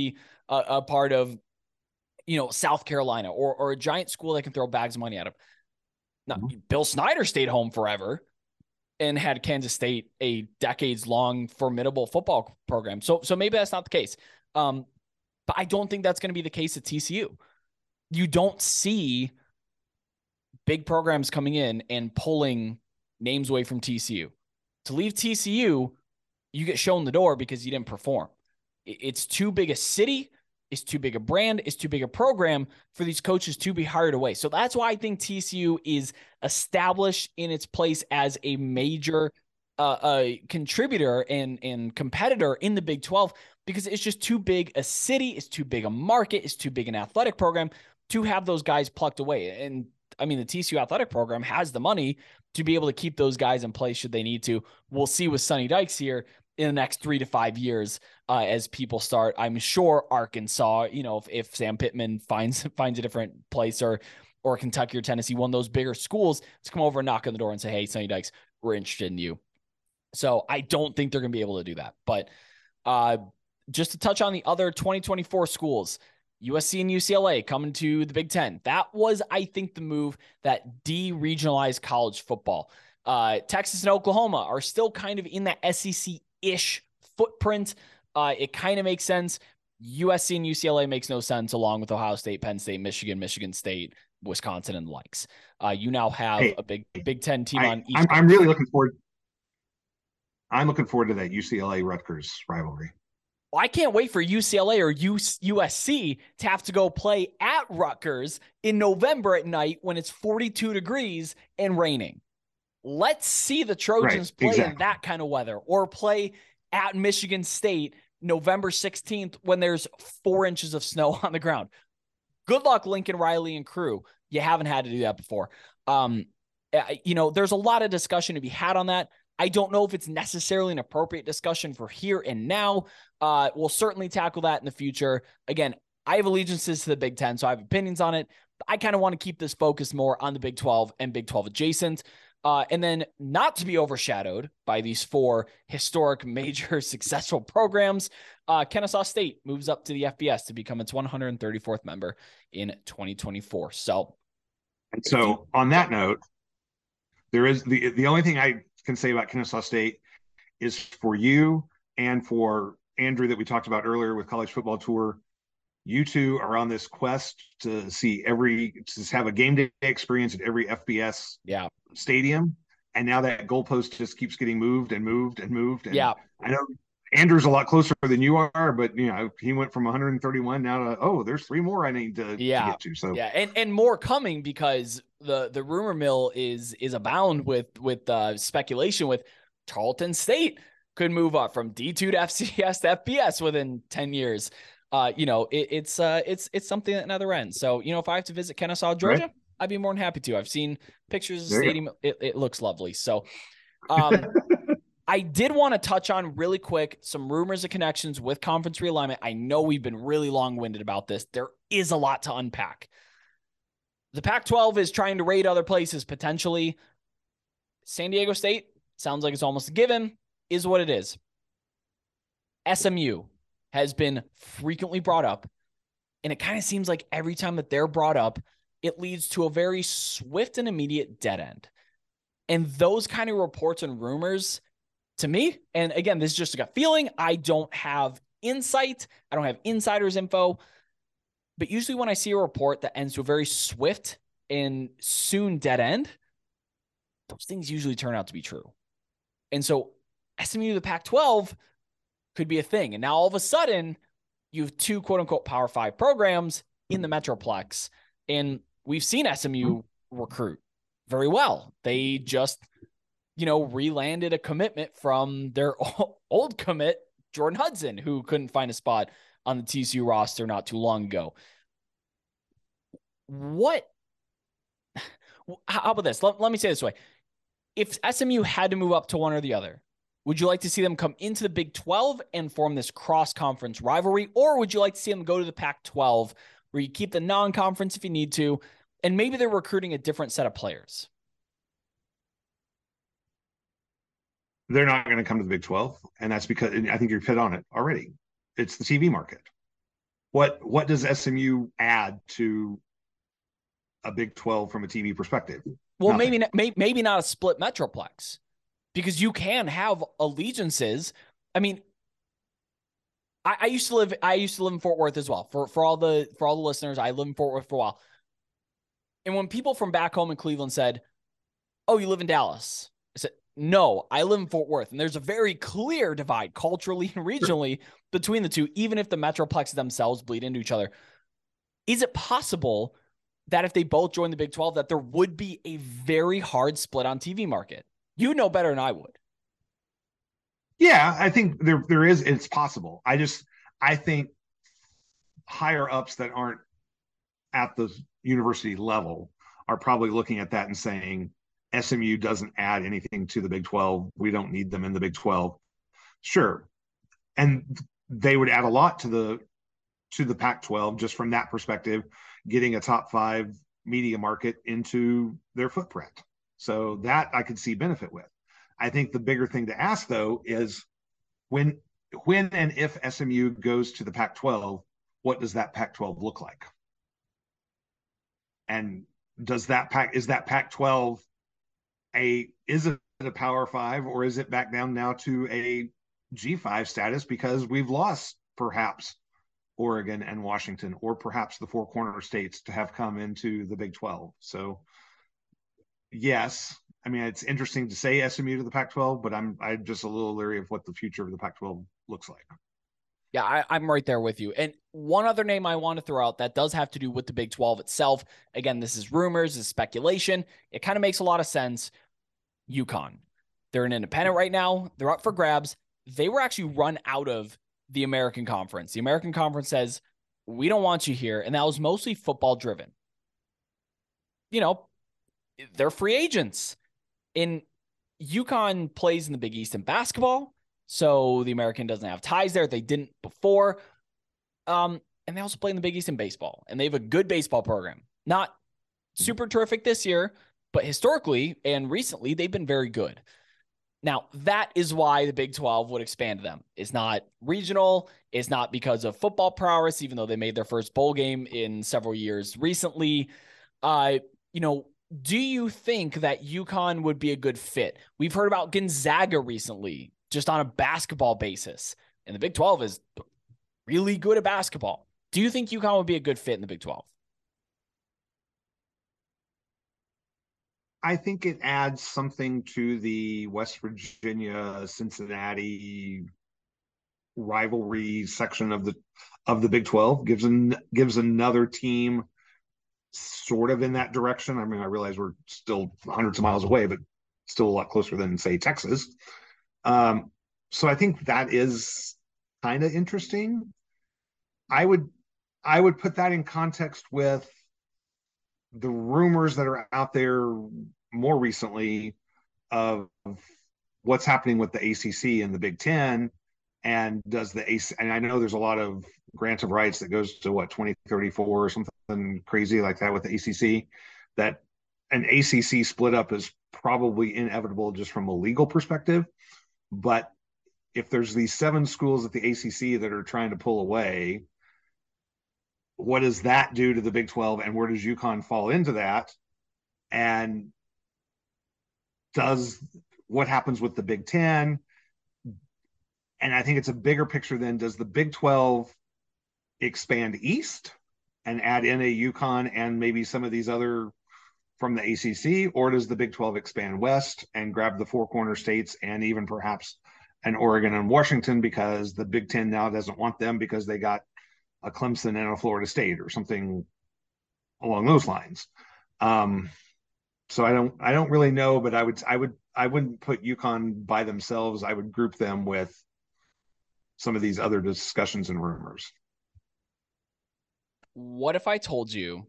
a, a part of, you know, South Carolina or, or a giant school that can throw bags of money at them. Now, mm-hmm. Bill Snyder stayed home forever and had Kansas State a decades long formidable football program. So, so maybe that's not the case. Um, but I don't think that's going to be the case at T C U. You don't see big programs coming in and pulling names away from T C U. To leave T C U, you get shown the door because you didn't perform. It's too big a city. It's too big a brand. It's too big a program for these coaches to be hired away. So that's why I think T C U is established in its place as a major uh, uh, contributor and, and competitor in the Big twelve, because it's just too big a city. It's too big a market. It's too big an athletic program to have those guys plucked away. And I mean, the T C U athletic program has the money to be able to keep those guys in place should they need to. We'll see with Sonny Dykes here in the next three to five years uh, as people start. I'm sure Arkansas, you know, if, if Sam Pittman finds finds a different place, or or Kentucky or Tennessee, one of those bigger schools, to come over and knock on the door and say, hey, Sonny Dykes, we're interested in you. So I don't think they're going to be able to do that. But uh, just to touch on the other twenty twenty-four schools, U S C and U C L A coming to the Big Ten. That was, I think, the move that de-regionalized college football. Uh, Texas and Oklahoma are still kind of in that S E C-ish footprint. Uh, it kind of makes sense. U S C and U C L A makes no sense, along with Ohio State, Penn State, Michigan, Michigan State, Wisconsin, and the likes. Uh, you now have hey, a big Big Ten team I, on each. I'm, I'm really looking forward. I'm looking forward to that U C L A Rutgers rivalry. I can't wait for U C L A or U S C to have to go play at Rutgers in November at night when it's forty-two degrees and raining. Let's see the Trojans right, play exactly. in that kind of weather, or play at Michigan State November sixteenth when there's four inches of snow on the ground. Good luck, Lincoln Riley and crew. You haven't had to do that before. Um, you know, there's a lot of discussion to be had on that. I don't know if it's necessarily an appropriate discussion for here and now. Uh, we'll certainly tackle that in the future. Again, I have allegiances to the Big Ten, so I have opinions on it. But I kind of want to keep this focus more on the Big twelve and Big twelve adjacent. Uh, and then not to be overshadowed by these four historic, major, successful programs, uh, Kennesaw State moves up to the F B S to become its one hundred thirty-fourth member in twenty twenty-four. So, and so you, on that note, there is the the only thing I can say about Kennesaw State is for you and for Andrew that we talked about earlier with College Football Tour. You two are on this quest to see every to have a game day experience at every F B S yeah. stadium, and now that goalpost just keeps getting moved and moved and moved. And yeah, I know Andrew's a lot closer than you are, but you know he went from one hundred thirty-one now to oh, there's three more I need to, yeah. to get to. So yeah, and and more coming, because the the rumor mill is is abound with with uh, speculation with Tarleton State could move up from D two to F C S to F B S within ten years. Uh, you know, it, it's uh, it's it's something that never ends. So, you know, if I have to visit Kennesaw, Georgia, right. I'd be more than happy to. I've seen pictures of the stadium. It, it looks lovely. So, um, I did want to touch on really quick some rumors and connections with conference realignment. I know we've been really long-winded about this. There is a lot to unpack. The Pac twelve is trying to raid other places potentially. San Diego State sounds like it's almost a given. Is what it is. S M U has been frequently brought up, and it kind of seems like every time that they're brought up, it leads to a very swift and immediate dead end. And those kind of reports and rumors, to me, and again, this is just a gut feeling, I don't have insight, I don't have insider's info, but usually when I see a report that ends to a very swift and soon dead end, those things usually turn out to be true. And so S M U to the Pac twelve could be a thing. And now all of a sudden, you have two quote unquote Power Five programs in the Metroplex. And we've seen S M U recruit very well. They just, you know, re-landed a commitment from their old commit, Jordan Hudson, who couldn't find a spot on the T C U roster not too long ago. What, how about this? Let, let me say it this way. If S M U had to move up to one or the other, would you like to see them come into the Big twelve and form this cross-conference rivalry? Or would you like to see them go to the Pac twelve where you keep the non-conference if you need to, and maybe they're recruiting a different set of players? They're not going to come to the Big twelve, and that's because, and I think you've hit on it already. It's the T V market. what what does S M U add to a Big twelve from a T V perspective? Well, Nothing. maybe maybe maybe not a split metroplex, because you can have allegiances. I mean, I, I used to live I used to live in Fort Worth as well. For for all the for all the listeners, I lived in Fort Worth for a while. And when people from back home in Cleveland said, "Oh, you live in Dallas," I said, "No, I live in Fort Worth." And there's a very clear divide culturally and regionally between the two, even if the metroplexes themselves bleed into each other. Is it possible that if they both join the Big twelve, that there would be a very hard split on T V market? You know better than I would. Yeah, I think there there is. It's possible. I just I think higher ups that aren't at the university level are probably looking at that and saying S M U doesn't add anything to the Big twelve. We don't need them in the Big twelve. Sure, and they would add a lot to the to the Pac twelve just from that perspective, getting a top five media market into their footprint. So that I could see benefit with. I think the bigger thing to ask, though, is when when and if S M U goes to the Pac twelve, what does that Pac twelve look like? And does that Pac is that Pac twelve a is it a Power Five, or is it back down now to a G five status because we've lost perhaps Oregon and Washington, or perhaps the four corner states to have come into the Big twelve? So yes, I mean, it's interesting to say S M U to the Pac twelve, but I'm I'm just a little leery of what the future of the Pac twelve looks like. Yeah, I, I'm right there with you. And one other name I want to throw out that does have to do with the Big twelve itself. Again, this is rumors, this is speculation. It kind of makes a lot of sense. UConn. They're an independent right now. They're up for grabs. They were actually run out of the American Conference. The American Conference says, we don't want you here. And that was mostly football driven. You know, they're free agents. In UConn plays in the Big East in basketball, so the American doesn't have ties there. They didn't before. Um, and they also play in the Big East in baseball, and they have a good baseball program. Not super terrific this year, but historically and recently, they've been very good. Now, that is why the Big twelve would expand them. It's not regional. It's not because of football prowess, even though they made their first bowl game in several years recently. Uh, you know, do you think that UConn would be a good fit? We've heard about Gonzaga recently, just on a basketball basis. And the Big twelve is really good at basketball. Do you think UConn would be a good fit in the Big twelve? I think it adds something to the West Virginia, Cincinnati rivalry section of the of the Big twelve. Gives an gives another team sort of in that direction. I mean, I realize we're still hundreds of miles away, but still a lot closer than, say, Texas. Um, so I think that is kind of interesting. I would I would put that in context with the rumors that are out there more recently of what's happening with the A C C and the Big Ten, and does the A C C, and I know there's a lot of grant of rights that goes to what, twenty thirty-four or something crazy like that with the A C C, that an A C C split up is probably inevitable just from a legal perspective. But if there's these seven schools at the A C C that are trying to pull away, what does that do to the Big twelve, and where does UConn fall into that? And does what happens with the Big Ten? And I think it's a bigger picture than, does the Big twelve expand east and add in a UConn and maybe some of these other from the A C C, or does the Big twelve expand west and grab the four corner states and even perhaps an Oregon and Washington, because the Big Ten now doesn't want them because they got a Clemson and a Florida State or something along those lines. Um, so I don't, I don't really know, but I would, I would, I wouldn't put UConn by themselves. I would group them with some of these other discussions and rumors. What if I told you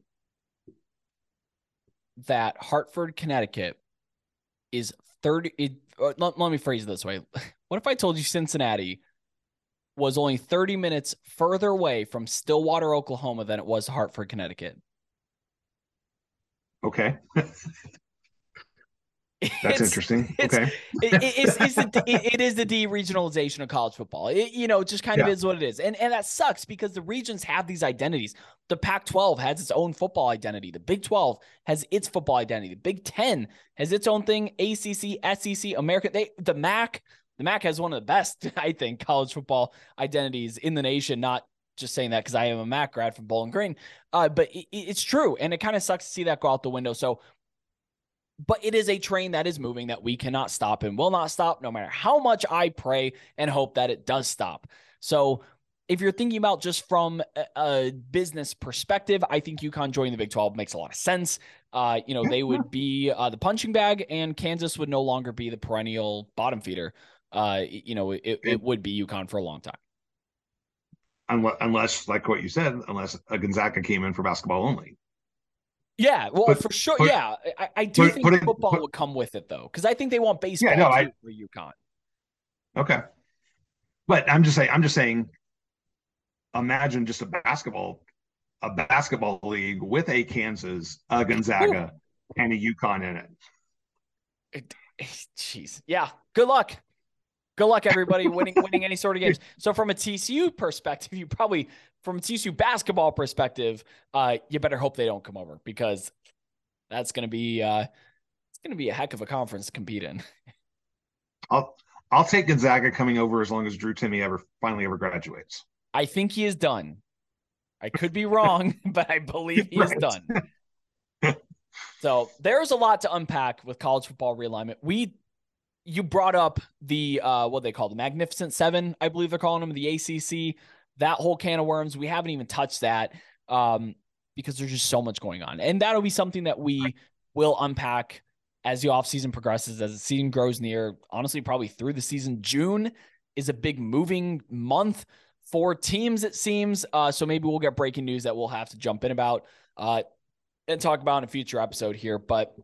that Hartford, Connecticut is thirty? It, let, let me phrase it this way. What if I told you Cincinnati was only thirty minutes further away from Stillwater, Oklahoma than it was Hartford, Connecticut? Okay. That's It's interesting. it's Okay. it, it's, it's the, it, it is the de-regionalization of college football. It, you know, it just kind of Yeah. is what it is, and and that sucks because the regions have these identities. The Pac twelve has its own football identity. The Big twelve has its football identity. The Big ten has its own thing. A C C, S E C, America. They the M A C. The M A C has one of the best, I think, college football identities in the nation. Not just saying that because I am a M A C grad from Bowling Green, uh, but it, it's true, and it kind of sucks to see that go out the window. So. But it is a train that is moving that we cannot stop and will not stop no matter how much I pray and hope that it does stop. So if you're thinking about just from a, a business perspective, I think UConn joining the Big twelve makes a lot of sense. Uh, you know, they would be uh, the punching bag and Kansas would no longer be the perennial bottom feeder. Uh, you know, it, it would be UConn for a long time. Unless, unless, like what you said, unless a Gonzaga came in for basketball only. Yeah, well, But, for sure. but, Yeah, I, I do but, think but it, football but, would come with it, though, because I think they want baseball yeah, no, too I, for UConn. okay. But I'm just saying, I'm just saying, imagine just a basketball, a basketball league with a Kansas, a Gonzaga, Ooh. and a UConn in it. Jeez. Yeah. Good luck. Good luck, everybody, winning winning any sort of games. So from a T C U perspective, you probably, from a T C U basketball perspective, uh, you better hope they don't come over because that's going to be uh, it's going to be a heck of a conference to compete in. I'll I'll take Gonzaga coming over as long as Drew Timme ever finally ever graduates. I think he is done. I could be wrong, but I believe he right. is done. So there's a lot to unpack with college football realignment. We You brought up the, uh, what they call the Magnificent Seven, I believe they're calling them, the A C C, that whole can of worms. We haven't even touched that um, because there's just so much going on. And that'll be something that we will unpack as the offseason progresses, as the season grows near. Honestly, probably through the season. June is a big moving month for teams, it seems. Uh, so maybe we'll get breaking news that we'll have to jump in about uh, and talk about in a future episode here. But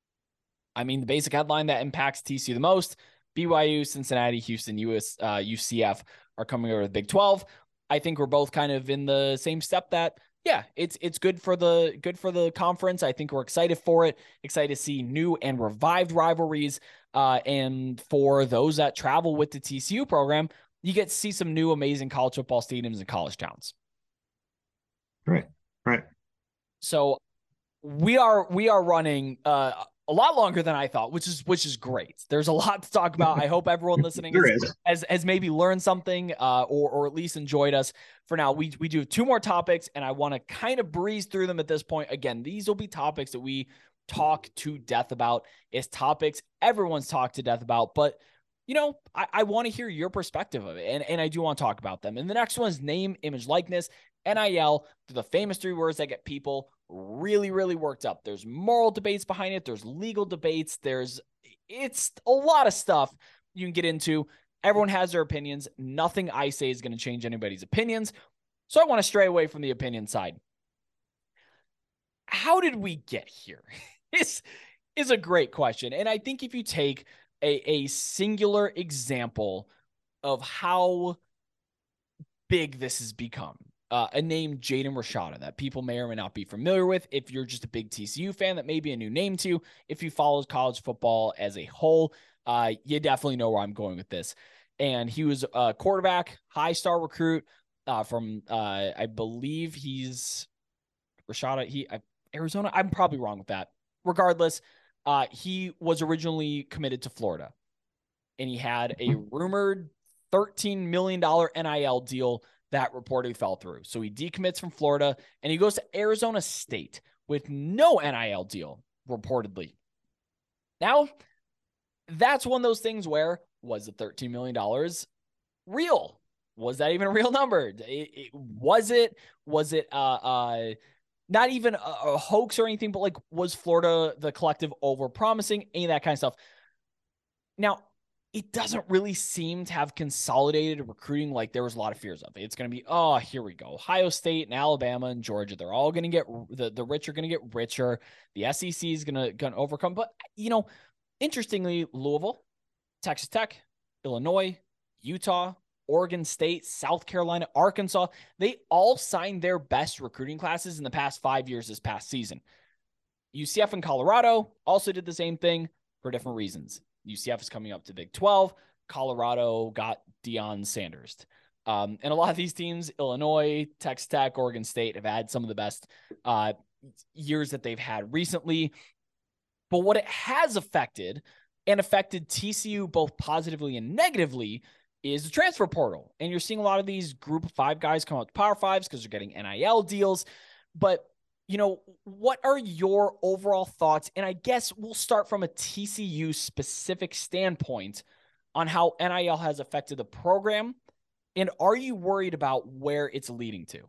I mean, the basic headline that impacts T C U the most, B Y U, Cincinnati, Houston, U S, uh, U C F are coming over to the Big twelve. I think we're both kind of in the same step that, yeah, it's it's good for the good for the conference. I think we're excited for it, excited to see new and revived rivalries. Uh, and for those that travel with the T C U program, you get to see some new amazing college football stadiums and college towns. Right, right. So we are we are running uh, a lot longer than I thought, which is which is great. There's a lot to talk about. I hope everyone listening there has, is. has has maybe learned something uh, or or at least enjoyed us. For now, we we do two more topics, and I want to kind of breeze through them at this point. Again, these will be topics that we talk to death about. It's topics everyone's talked to death about, but you know, I, I want to hear your perspective of it, and, and I do want to talk about them. And the next one is name, image, likeness, N I L. They're the famous three words that get people really, really worked up. There's moral debates behind it. There's legal debates. There's, it's a lot of stuff you can get into. Everyone has their opinions. Nothing I say is going to change anybody's opinions. So I want to stray away from the opinion side. How did we get here? This is a great question. And I think if you take a, a singular example of how big this has become, Uh, a name, Jaden Rashada, that people may or may not be familiar with. If you're just a big T C U fan, that may be a new name to you. If you follow college football as a whole, uh, you definitely know where I'm going with this. And he was a quarterback, high star recruit uh, from, uh, I believe he's Rashada. He uh, Arizona. I'm probably wrong with that. Regardless, uh, he was originally committed to Florida, and he had a rumored thirteen million dollars N I L deal that reportedly fell through. So he decommits from Florida and he goes to Arizona State with no N I L deal, reportedly. Now, that's one of those things where, was the thirteen million dollars real? Was that even a real number? It, it, was it, was it, uh, uh, not even a, a hoax or anything, but like, was Florida, the collective, over promising, any of that kind of stuff? Now, it doesn't really seem to have consolidated recruiting like there was a lot of fears of. It's going to be, oh, here we go. Ohio State and Alabama and Georgia, they're all going to get, the, the rich are going to get richer. The S E C is going to going to overcome. But, you know, interestingly, Louisville, Texas Tech, Illinois, Utah, Oregon State, South Carolina, Arkansas, they all signed their best recruiting classes in the past five years this past season. U C F and Colorado also did the same thing. for different reasons. U C F is coming up to Big twelve. Colorado got Deion Sanders. Um, and a lot of these teams, Illinois, Texas Tech, Oregon State, have had some of the best uh, years that they've had recently. But what it has affected and affected T C U both positively and negatively is the transfer portal. And you're seeing a lot of these group of five guys come out to Power Fives because they're getting N I L deals. But, you know, what are your overall thoughts? And I guess we'll start from a T C U specific standpoint on how N I L has affected the program. And are you worried about where it's leading to?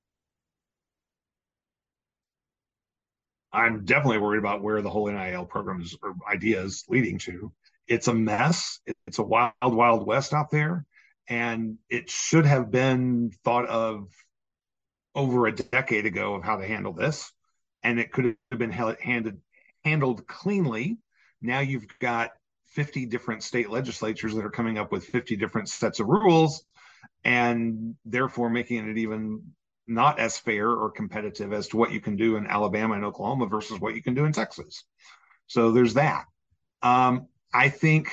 I'm definitely worried about where the whole N I L programs or ideas leading to. It's a mess. It's a wild, wild west out there. And it should have been thought of over a decade ago of how to handle this. And it could have been handed, handled cleanly. Now you've got fifty different state legislatures that are coming up with fifty different sets of rules, and therefore making it even not as fair or competitive as to what you can do in Alabama and Oklahoma versus what you can do in Texas. So there's that. Um, I think,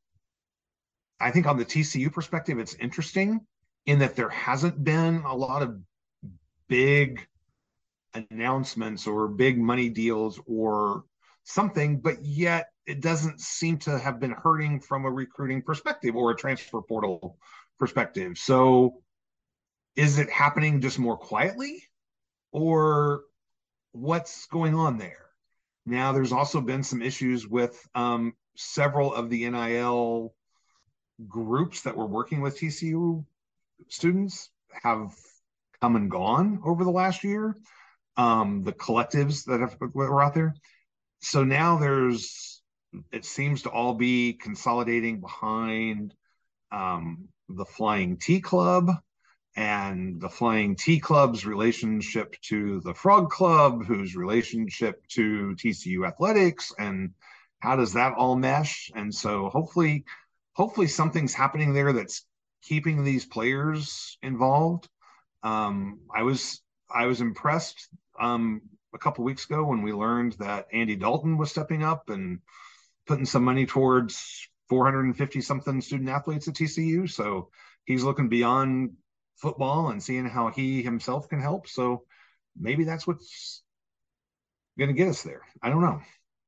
I think on the T C U perspective, it's interesting in that there hasn't been a lot of big announcements or big money deals or something, but yet it doesn't seem to have been hurting from a recruiting perspective or a transfer portal perspective. So is it happening just more quietly, or what's going on there? Now, there's also been some issues with um, several of the N I L groups that were working with T C U students have come and gone over the last year. Um, the collectives that have, were out there. So now there's, it seems to all be consolidating behind um, the Flying T Club and the Flying T Club's relationship to the Frog Club, whose relationship to T C U athletics, and how does that all mesh? And so hopefully, hopefully something's happening there that's keeping these players involved. Um, I was I was impressed um, a couple weeks ago when we learned that Andy Dalton was stepping up and putting some money towards four hundred fifty something student athletes at T C U. So he's looking beyond football and seeing how he himself can help. So maybe that's what's going to get us there. I don't know.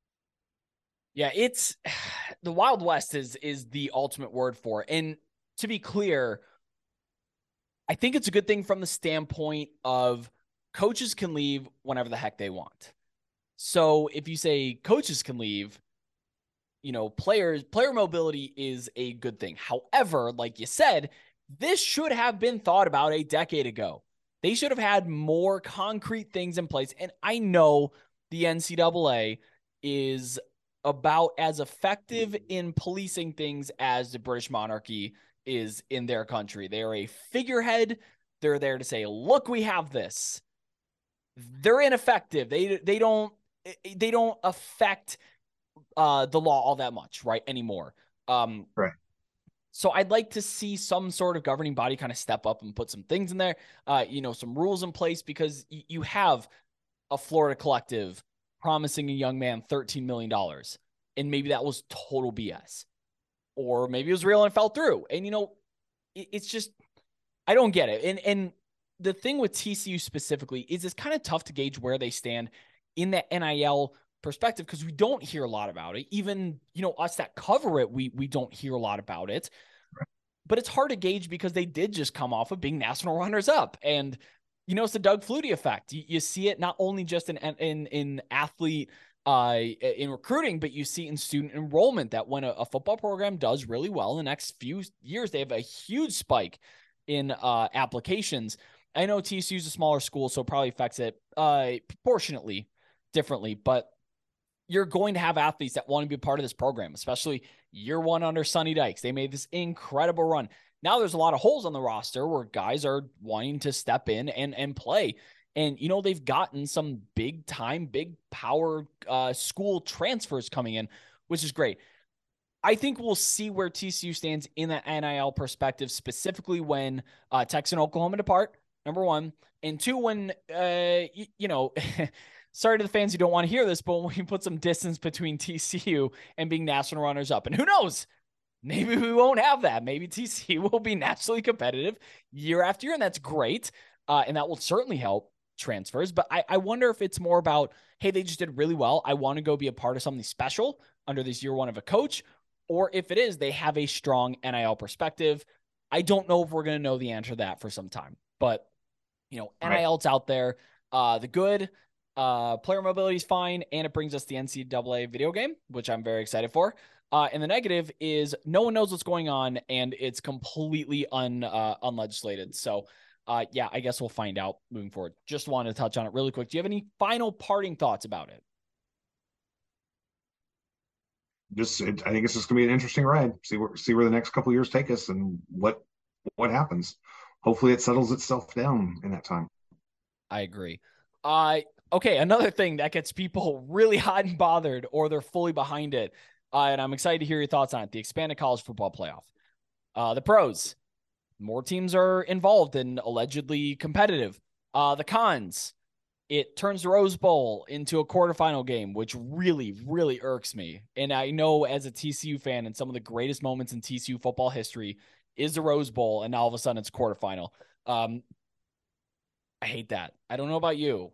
Yeah, it's the Wild West is is the ultimate word for it. And to be clear, I think it's a good thing from the standpoint of coaches can leave whenever the heck they want. So if you say coaches can leave, you know, players, player mobility is a good thing. However, like you said, this should have been thought about a decade ago. They should have had more concrete things in place. And I know the N C double A is about as effective in policing things as the British monarchy is in their country. They are a figurehead. They're there to say, look, we have this. They're ineffective. They, they don't, they don't affect uh, the law all that much, right, anymore. Um, right. So I'd like to see some sort of governing body kind of step up and put some things in there, uh, you know, some rules in place, because y- you have a Florida collective promising a young man thirteen million dollars. And maybe that was total B S. Or maybe it was real and fell through. And, you know, it, it's just, I don't get it. And, and the thing with T C U specifically is it's kind of tough to gauge where they stand in that N I L perspective, because we don't hear a lot about it. Even, you know, us that cover it, we we don't hear a lot about it. Right. But it's hard to gauge because they did just come off of being national runners up. And, you know, it's the Doug Flutie effect. You, you see it not only just in in in athlete uh in recruiting, but you see in student enrollment that when a, a football program does really well in the next few years, they have a huge spike in uh applications. I know T C U is a smaller school, so it probably affects it uh proportionately differently, but you're going to have athletes that want to be a part of this program, especially year one under Sonny Dykes. They made this incredible run. Now there's a lot of holes on the roster where guys are wanting to step in and, and play. And, you know, they've gotten some big time, big power uh, school transfers coming in, which is great. I think we'll see where T C U stands in the N I L perspective, specifically when uh, Texas and Oklahoma depart, number one. And two, when, uh, you, you know, sorry to the fans who don't want to hear this, but we put some distance between T C U and being national runners up. And who knows? Maybe we won't have that. Maybe T C U will be nationally competitive year after year, and that's great. Uh, and that will certainly help transfers. But I, I wonder if it's more about, hey, they just did really well. I want to go be a part of something special under this year one of a coach. Or if it is, they have a strong N I L perspective. I don't know if we're going to know the answer to that for some time. But, you know, N I L's out there. Uh, the good uh, player mobility is fine, and it brings us the N C double A video game, which I'm very excited for. Uh, and the negative is no one knows what's going on, and it's completely un uh, unlegislated. So, uh, yeah, I guess we'll find out moving forward. Just wanted to touch on it really quick. Do you have any final parting thoughts about it? Just, it, I think it's just going to be an interesting ride. See where see where the next couple of years take us, and what what happens. Hopefully, it settles itself down in that time. I agree. Uh, okay, another thing that gets people really hot and bothered, or they're fully behind it, uh, and I'm excited to hear your thoughts on it, the expanded college football playoff. Uh, the pros, more teams are involved and allegedly competitive. Uh, the cons, it turns the Rose Bowl into a quarterfinal game, which really, really irks me. And I know as a T C U fan, and some of the greatest moments in T C U football history is the Rose Bowl, and now all of a sudden it's quarterfinal. Um, I hate that. I don't know about you.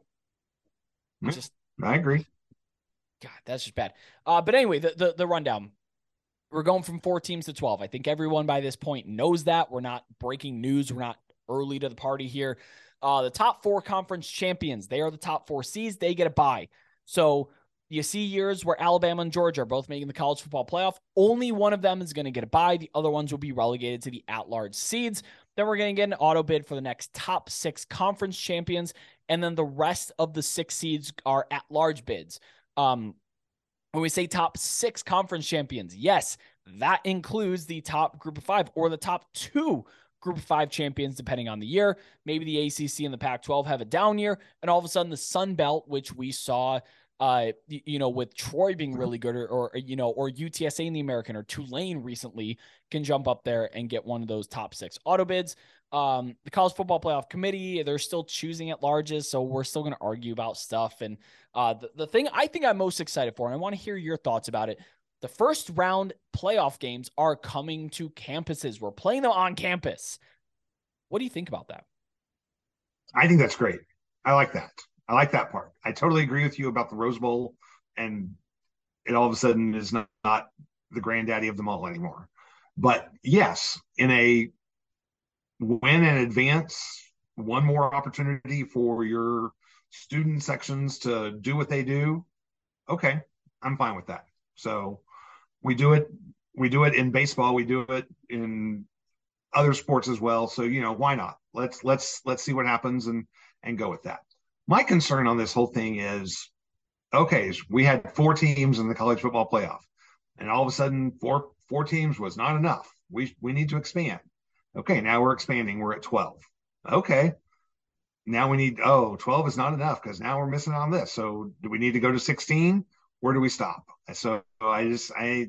Just I agree. God, that's just bad. Uh, but anyway, the, the the rundown. We're going from four teams to twelve. I think everyone by this point knows that. We're not breaking news. We're not early to the party here. Uh, the top four conference champions, they are the top four seeds. They get a bye. So you see years where Alabama and Georgia are both making the college football playoff. Only one of them is going to get a bye. The other ones will be relegated to the at-large seeds. Then we're going to get an auto bid for the next top six conference champions. And then the rest of the six seeds are at-large bids. Um, when we say top six conference champions, yes, that includes the top group of five or the top two group of five champions, depending on the year. Maybe the A C C and the Pac twelve have a down year, and all of a sudden the Sun Belt, which we saw, uh, you know, with Troy being really good, or, or you know, or U T S A in the American, or Tulane recently, can jump up there and get one of those top six auto bids. Um, the College Football Playoff Committee, they're still choosing at larges, so we're still going to argue about stuff. And uh, the, the thing I think I'm most excited for, and I want to hear your thoughts about it, the first round playoff games are coming to campuses. We're playing them on campus. What do you think about that? I think that's great. I like that. I like that part. I totally agree with you about the Rose Bowl, and it all of a sudden is not, not the granddaddy of them all anymore. But yes, in a win and advance, one more opportunity for your student sections to do what they do. Okay, I'm fine with that. So we do it. We do it in baseball. We do it in other sports as well. So, you know, why not? Let's let's let's see what happens and and go with that. My concern on this whole thing is, okay, we had four teams in the college football playoff, and all of a sudden four four teams was not enough. We we need to expand. Okay, now we're expanding. We're at twelve. Okay. Now we need, oh, twelve is not enough because now we're missing on this. So do we need to go to sixteen? Where do we stop? So I just, I,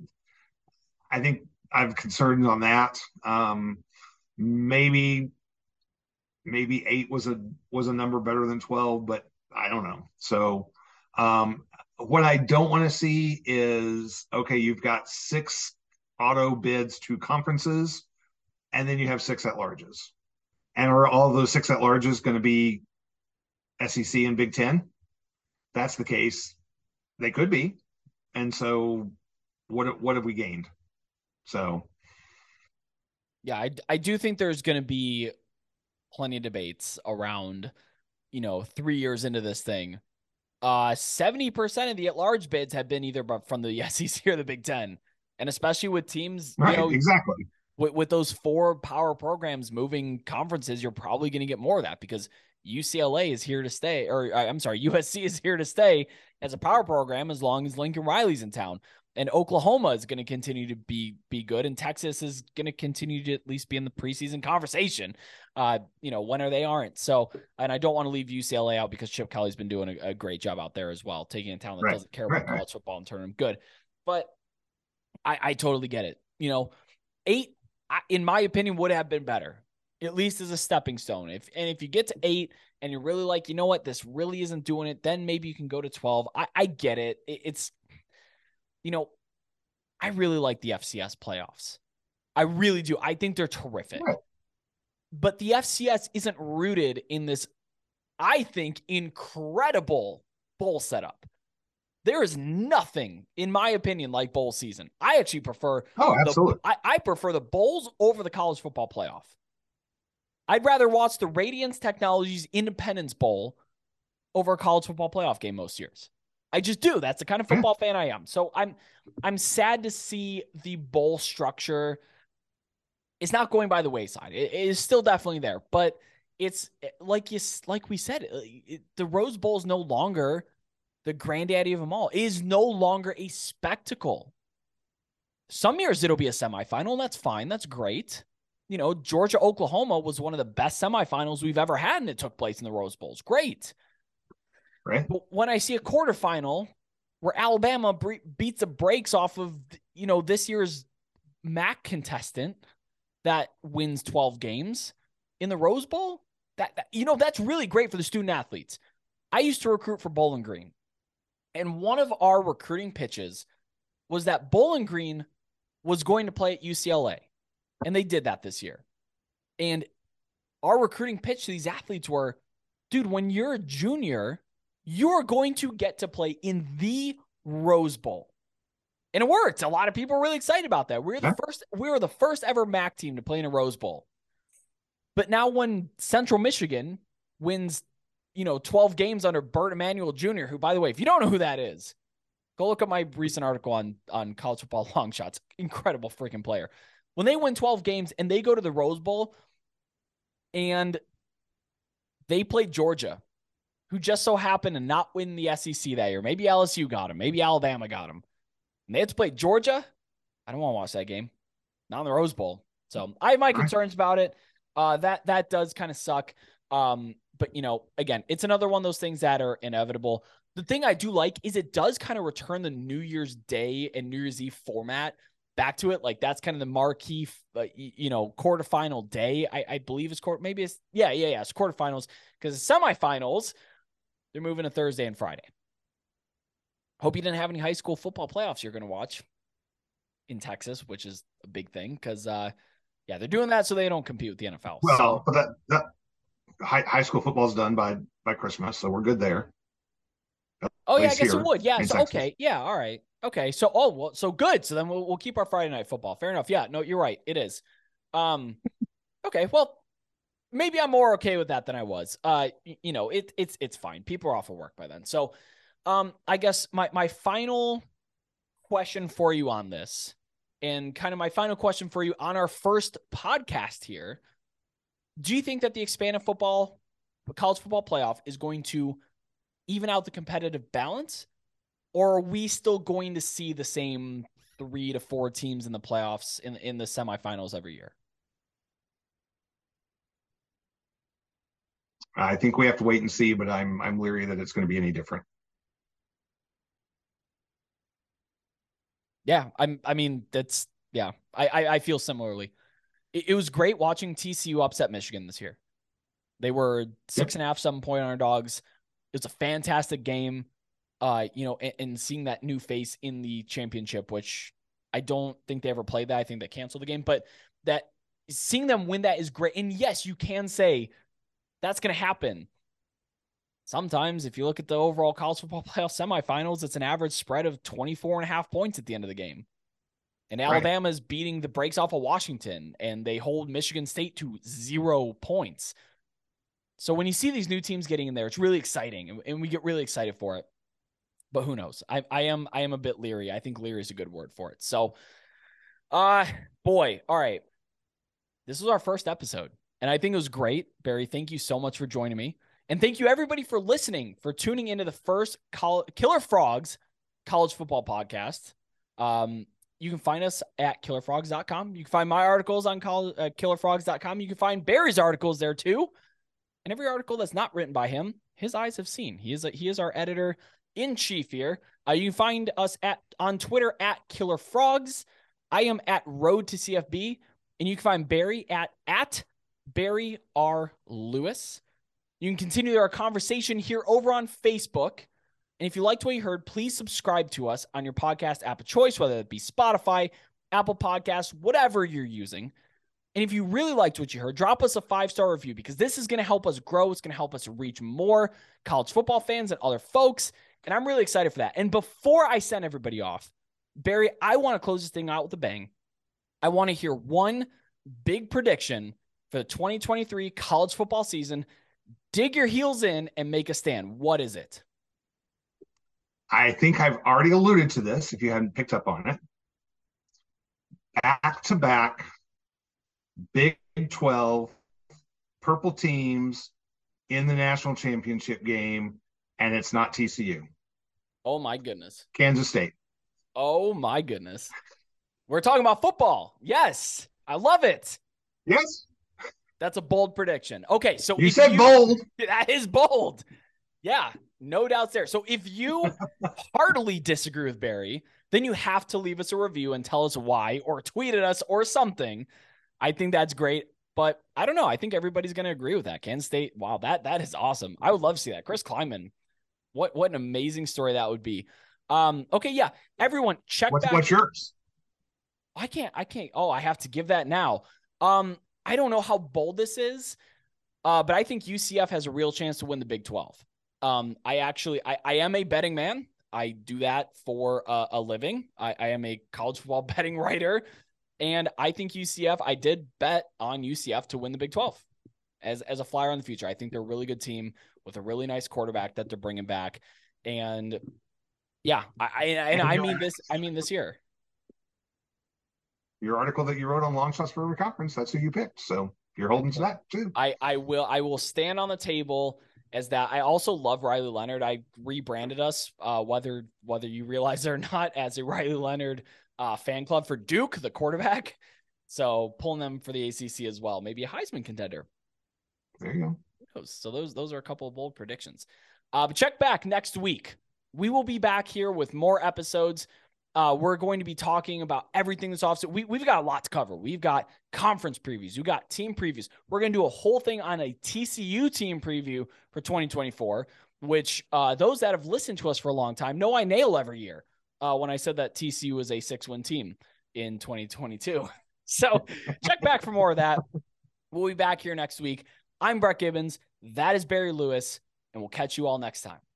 I think I'm concerned on that. Um, maybe, maybe eight was a, was a number better than twelve, but I don't know. So um, what I don't want to see is, okay, you've got six auto bids to conferences, and then you have six at larges. And are all those six at larges going to be S E C and Big Ten? If that's the case, they could be. And so what what have we gained? So yeah, I, I do think there's going to be plenty of debates around, you know, three years into this thing. Uh, seventy percent of the at-large bids have been either from the S E C or the Big Ten. And especially with teams, right, you know, exactly. With, with those four power programs moving conferences, you're probably going to get more of that because U C L A is here to stay, or I'm sorry, U S C is here to stay as a power program as long as Lincoln Riley's in town. And Oklahoma is going to continue to be be good, and Texas is going to continue to at least be in the preseason conversation. Uh, you know, when are they aren't. So, and I don't want to leave U C L A out because Chip Kelly's been doing a, a great job out there as well, taking a town that right. doesn't care right, about college right. football and turning them good. But I, I totally get it. You know, eight, in my opinion, would have been better. at least as a stepping stone. If and if you get to eight and you're really like, you know what, this really isn't doing it, then maybe you can go to twelve. I, I get it. it. It's, you know, I really like the F C S playoffs. I really do. I think they're terrific. Right. But the F C S isn't rooted in this, I think, incredible bowl setup. There is nothing, in my opinion, like bowl season. I actually prefer oh, absolutely. The, I, I prefer the bowls over the college football playoff. I'd rather watch the Radiance Technologies Independence Bowl over a college football playoff game most years. I just do. That's the kind of football fan I am. So I'm I'm sad to see the bowl structure. It's not going by the wayside. It, it is still definitely there, but it's like you like we said, it, the Rose Bowl is no longer the granddaddy of them all. It is no longer a spectacle. Some years it'll be a semifinal, and that's fine. That's great. You know, Georgia, Oklahoma was one of the best semifinals we've ever had, and it took place in the Rose Bowl. It's great. Right. But when I see a quarterfinal where Alabama bre- beats the brakes off of, you know, this year's M A C contestant that wins twelve games in the Rose Bowl, that, that you know, that's really great for the student athletes. I used to recruit for Bowling Green, and one of our recruiting pitches was that Bowling Green was going to play at U C L A, and they did that this year. And our recruiting pitch to these athletes were, dude, when you're a junior, you're going to get to play in the Rose Bowl. And it worked. A lot of people were really excited about that. We were the yeah. first, we were the first ever M A C team to play in a Rose Bowl. But now when Central Michigan wins, you know, twelve games under Burt Emanuel Junior, who, by the way, if you don't know who that is, go look at my recent article on, on college football long shots. Incredible freaking player. When they win twelve games and they go to the Rose Bowl and they play Georgia, who just so happened to not win the S E C that year. Maybe L S U got him. Maybe Alabama got him. And they had to play Georgia. I don't want to watch that game. Not in the Rose Bowl. So I have my concerns about it. Uh, that that does kind of suck. Um, but, you know, again, it's another one of those things that are inevitable. The thing I do like is it does kind of return the New Year's Day and New Year's Eve format back to it. Like that's kind of the marquee, uh, you know, quarterfinal day. I, I believe it's court. Maybe it's yeah, yeah, yeah. It's quarterfinals because semifinals, they're moving to Thursday and Friday. Hope you didn't have any high school football playoffs you're going to watch in Texas, which is a big thing because, uh, yeah, they're doing that so they don't compete with the N F L. Well, so. but that, that high, high school football is done by by Christmas, so we're good there. At oh yeah, I guess it would. Yeah. So Texas. Okay. Yeah. All right. Okay. So oh well. So good. So then we'll we'll keep our Friday night football. Fair enough. Yeah. No, you're right. It is. Um. Okay. Well, maybe I'm more okay with that than I was. Uh. You know, it it's it's fine. People are off of work by then. So, um. I guess my my final question for you on this, and kind of my final question for you on our first podcast here. Do you think that the expanded football, college football playoff is going to even out the competitive balance, or are we still going to see the same three to four teams in the playoffs in, in the semifinals every year? I think we have to wait and see, but I'm, I'm leery that it's going to be any different. Yeah. I'm, I mean, that's, yeah, I, I, I feel similarly. It, it was great watching T C U upset Michigan this year. They were six yep. and a half, seven point underdogs. It was a fantastic game, uh, you know, and, and seeing that new face in the championship, which I don't think they ever played that. I think they canceled the game, but that seeing them win that is great. And yes, you can say that's going to happen. Sometimes if you look at the overall college football playoff semifinals, it's an average spread of twenty-four and a half points at the end of the game. And Alabama is right. beating the brakes off of Washington, and they hold Michigan State to zero points. So when you see these new teams getting in there, it's really exciting, and, and we get really excited for it. But who knows? I, I am I am a bit leery. I think leery is a good word for it. So, uh, boy, all right. This was our first episode, and I think it was great. Barry, thank you so much for joining me. And thank you, everybody, for listening, for tuning into the first Col- Killer Frogs college football podcast. Um, you can find us at killer frogs dot com. You can find my articles on col- uh, killer frogs dot com. You can find Barry's articles there, too. And every article that's not written by him, his eyes have seen. He is a, he is our editor-in-chief here. Uh, you can find us at on Twitter at Killer Frogs. I am at Road to C F B. And you can find Barry at, at Barry R. Lewis. You can continue our conversation here over on Facebook. And if you liked what you heard, please subscribe to us on your podcast app of choice, whether it be Spotify, Apple Podcasts, whatever you're using. And if you really liked what you heard, drop us a five-star review, because this is going to help us grow. It's going to help us reach more college football fans and other folks. And I'm really excited for that. And before I send everybody off, Barry, I want to close this thing out with a bang. I want to hear one big prediction for the twenty twenty-three college football season. Dig your heels in and make a stand. What is it? I think I've already alluded to this, if you hadn't picked up on it. Back-to-back Big twelve purple teams in the national championship game, and it's not T C U. Oh, my goodness. Kansas State. Oh, my goodness. We're talking about football. Yes. I love it. Yes. That's a bold prediction. Okay, so you said you, bold. That is bold. Yeah, no doubts there. So if you heartily disagree with Barry, then you have to leave us a review and tell us why, or tweet at us or something. I think that's great, but I don't know. I think everybody's going to agree with that. Kansas State, wow, that that is awesome. I would love to see that. Chris Klieman, what what an amazing story that would be. Um, okay, yeah, everyone check what's, back. What's yours? I can't, I can't. Oh, I have to give that now. Um, I don't know how bold this is, uh, but I think U C F has a real chance to win the Big twelve. Um, I actually, I, I am a betting man. I do that for uh, a living. I, I am a college football betting writer, and I think U C F, I did bet on U C F to win the Big twelve as, as a flyer on the future. I think they're a really good team with a really nice quarterback that they're bringing back. And yeah, I, I, and I mean this, I mean this year. Your article that you wrote on Long Shots for Every Conference, that's who you picked. So you're holding to that too. I, I will, I will stand on the table as that. I also love Riley Leonard. I rebranded us, uh, whether, whether you realize it or not, as a Riley Leonard uh, fan club for Duke, the quarterback. So pulling them for the A C C as well, maybe a Heisman contender. There you go. So those, those are a couple of bold predictions. Uh, but check back next week. We will be back here with more episodes. Uh, we're going to be talking about everything this offseason. We, we've got a lot to cover. We've got conference previews. We've got team previews. We're going to do a whole thing on a T C U team preview for twenty twenty-four, which uh, those that have listened to us for a long time know I nail every year uh, when I said that T C U was a six-win team in twenty twenty-two. So check back for more of that. We'll be back here next week. I'm Brett Gibbons. That is Barry Lewis, and we'll catch you all next time.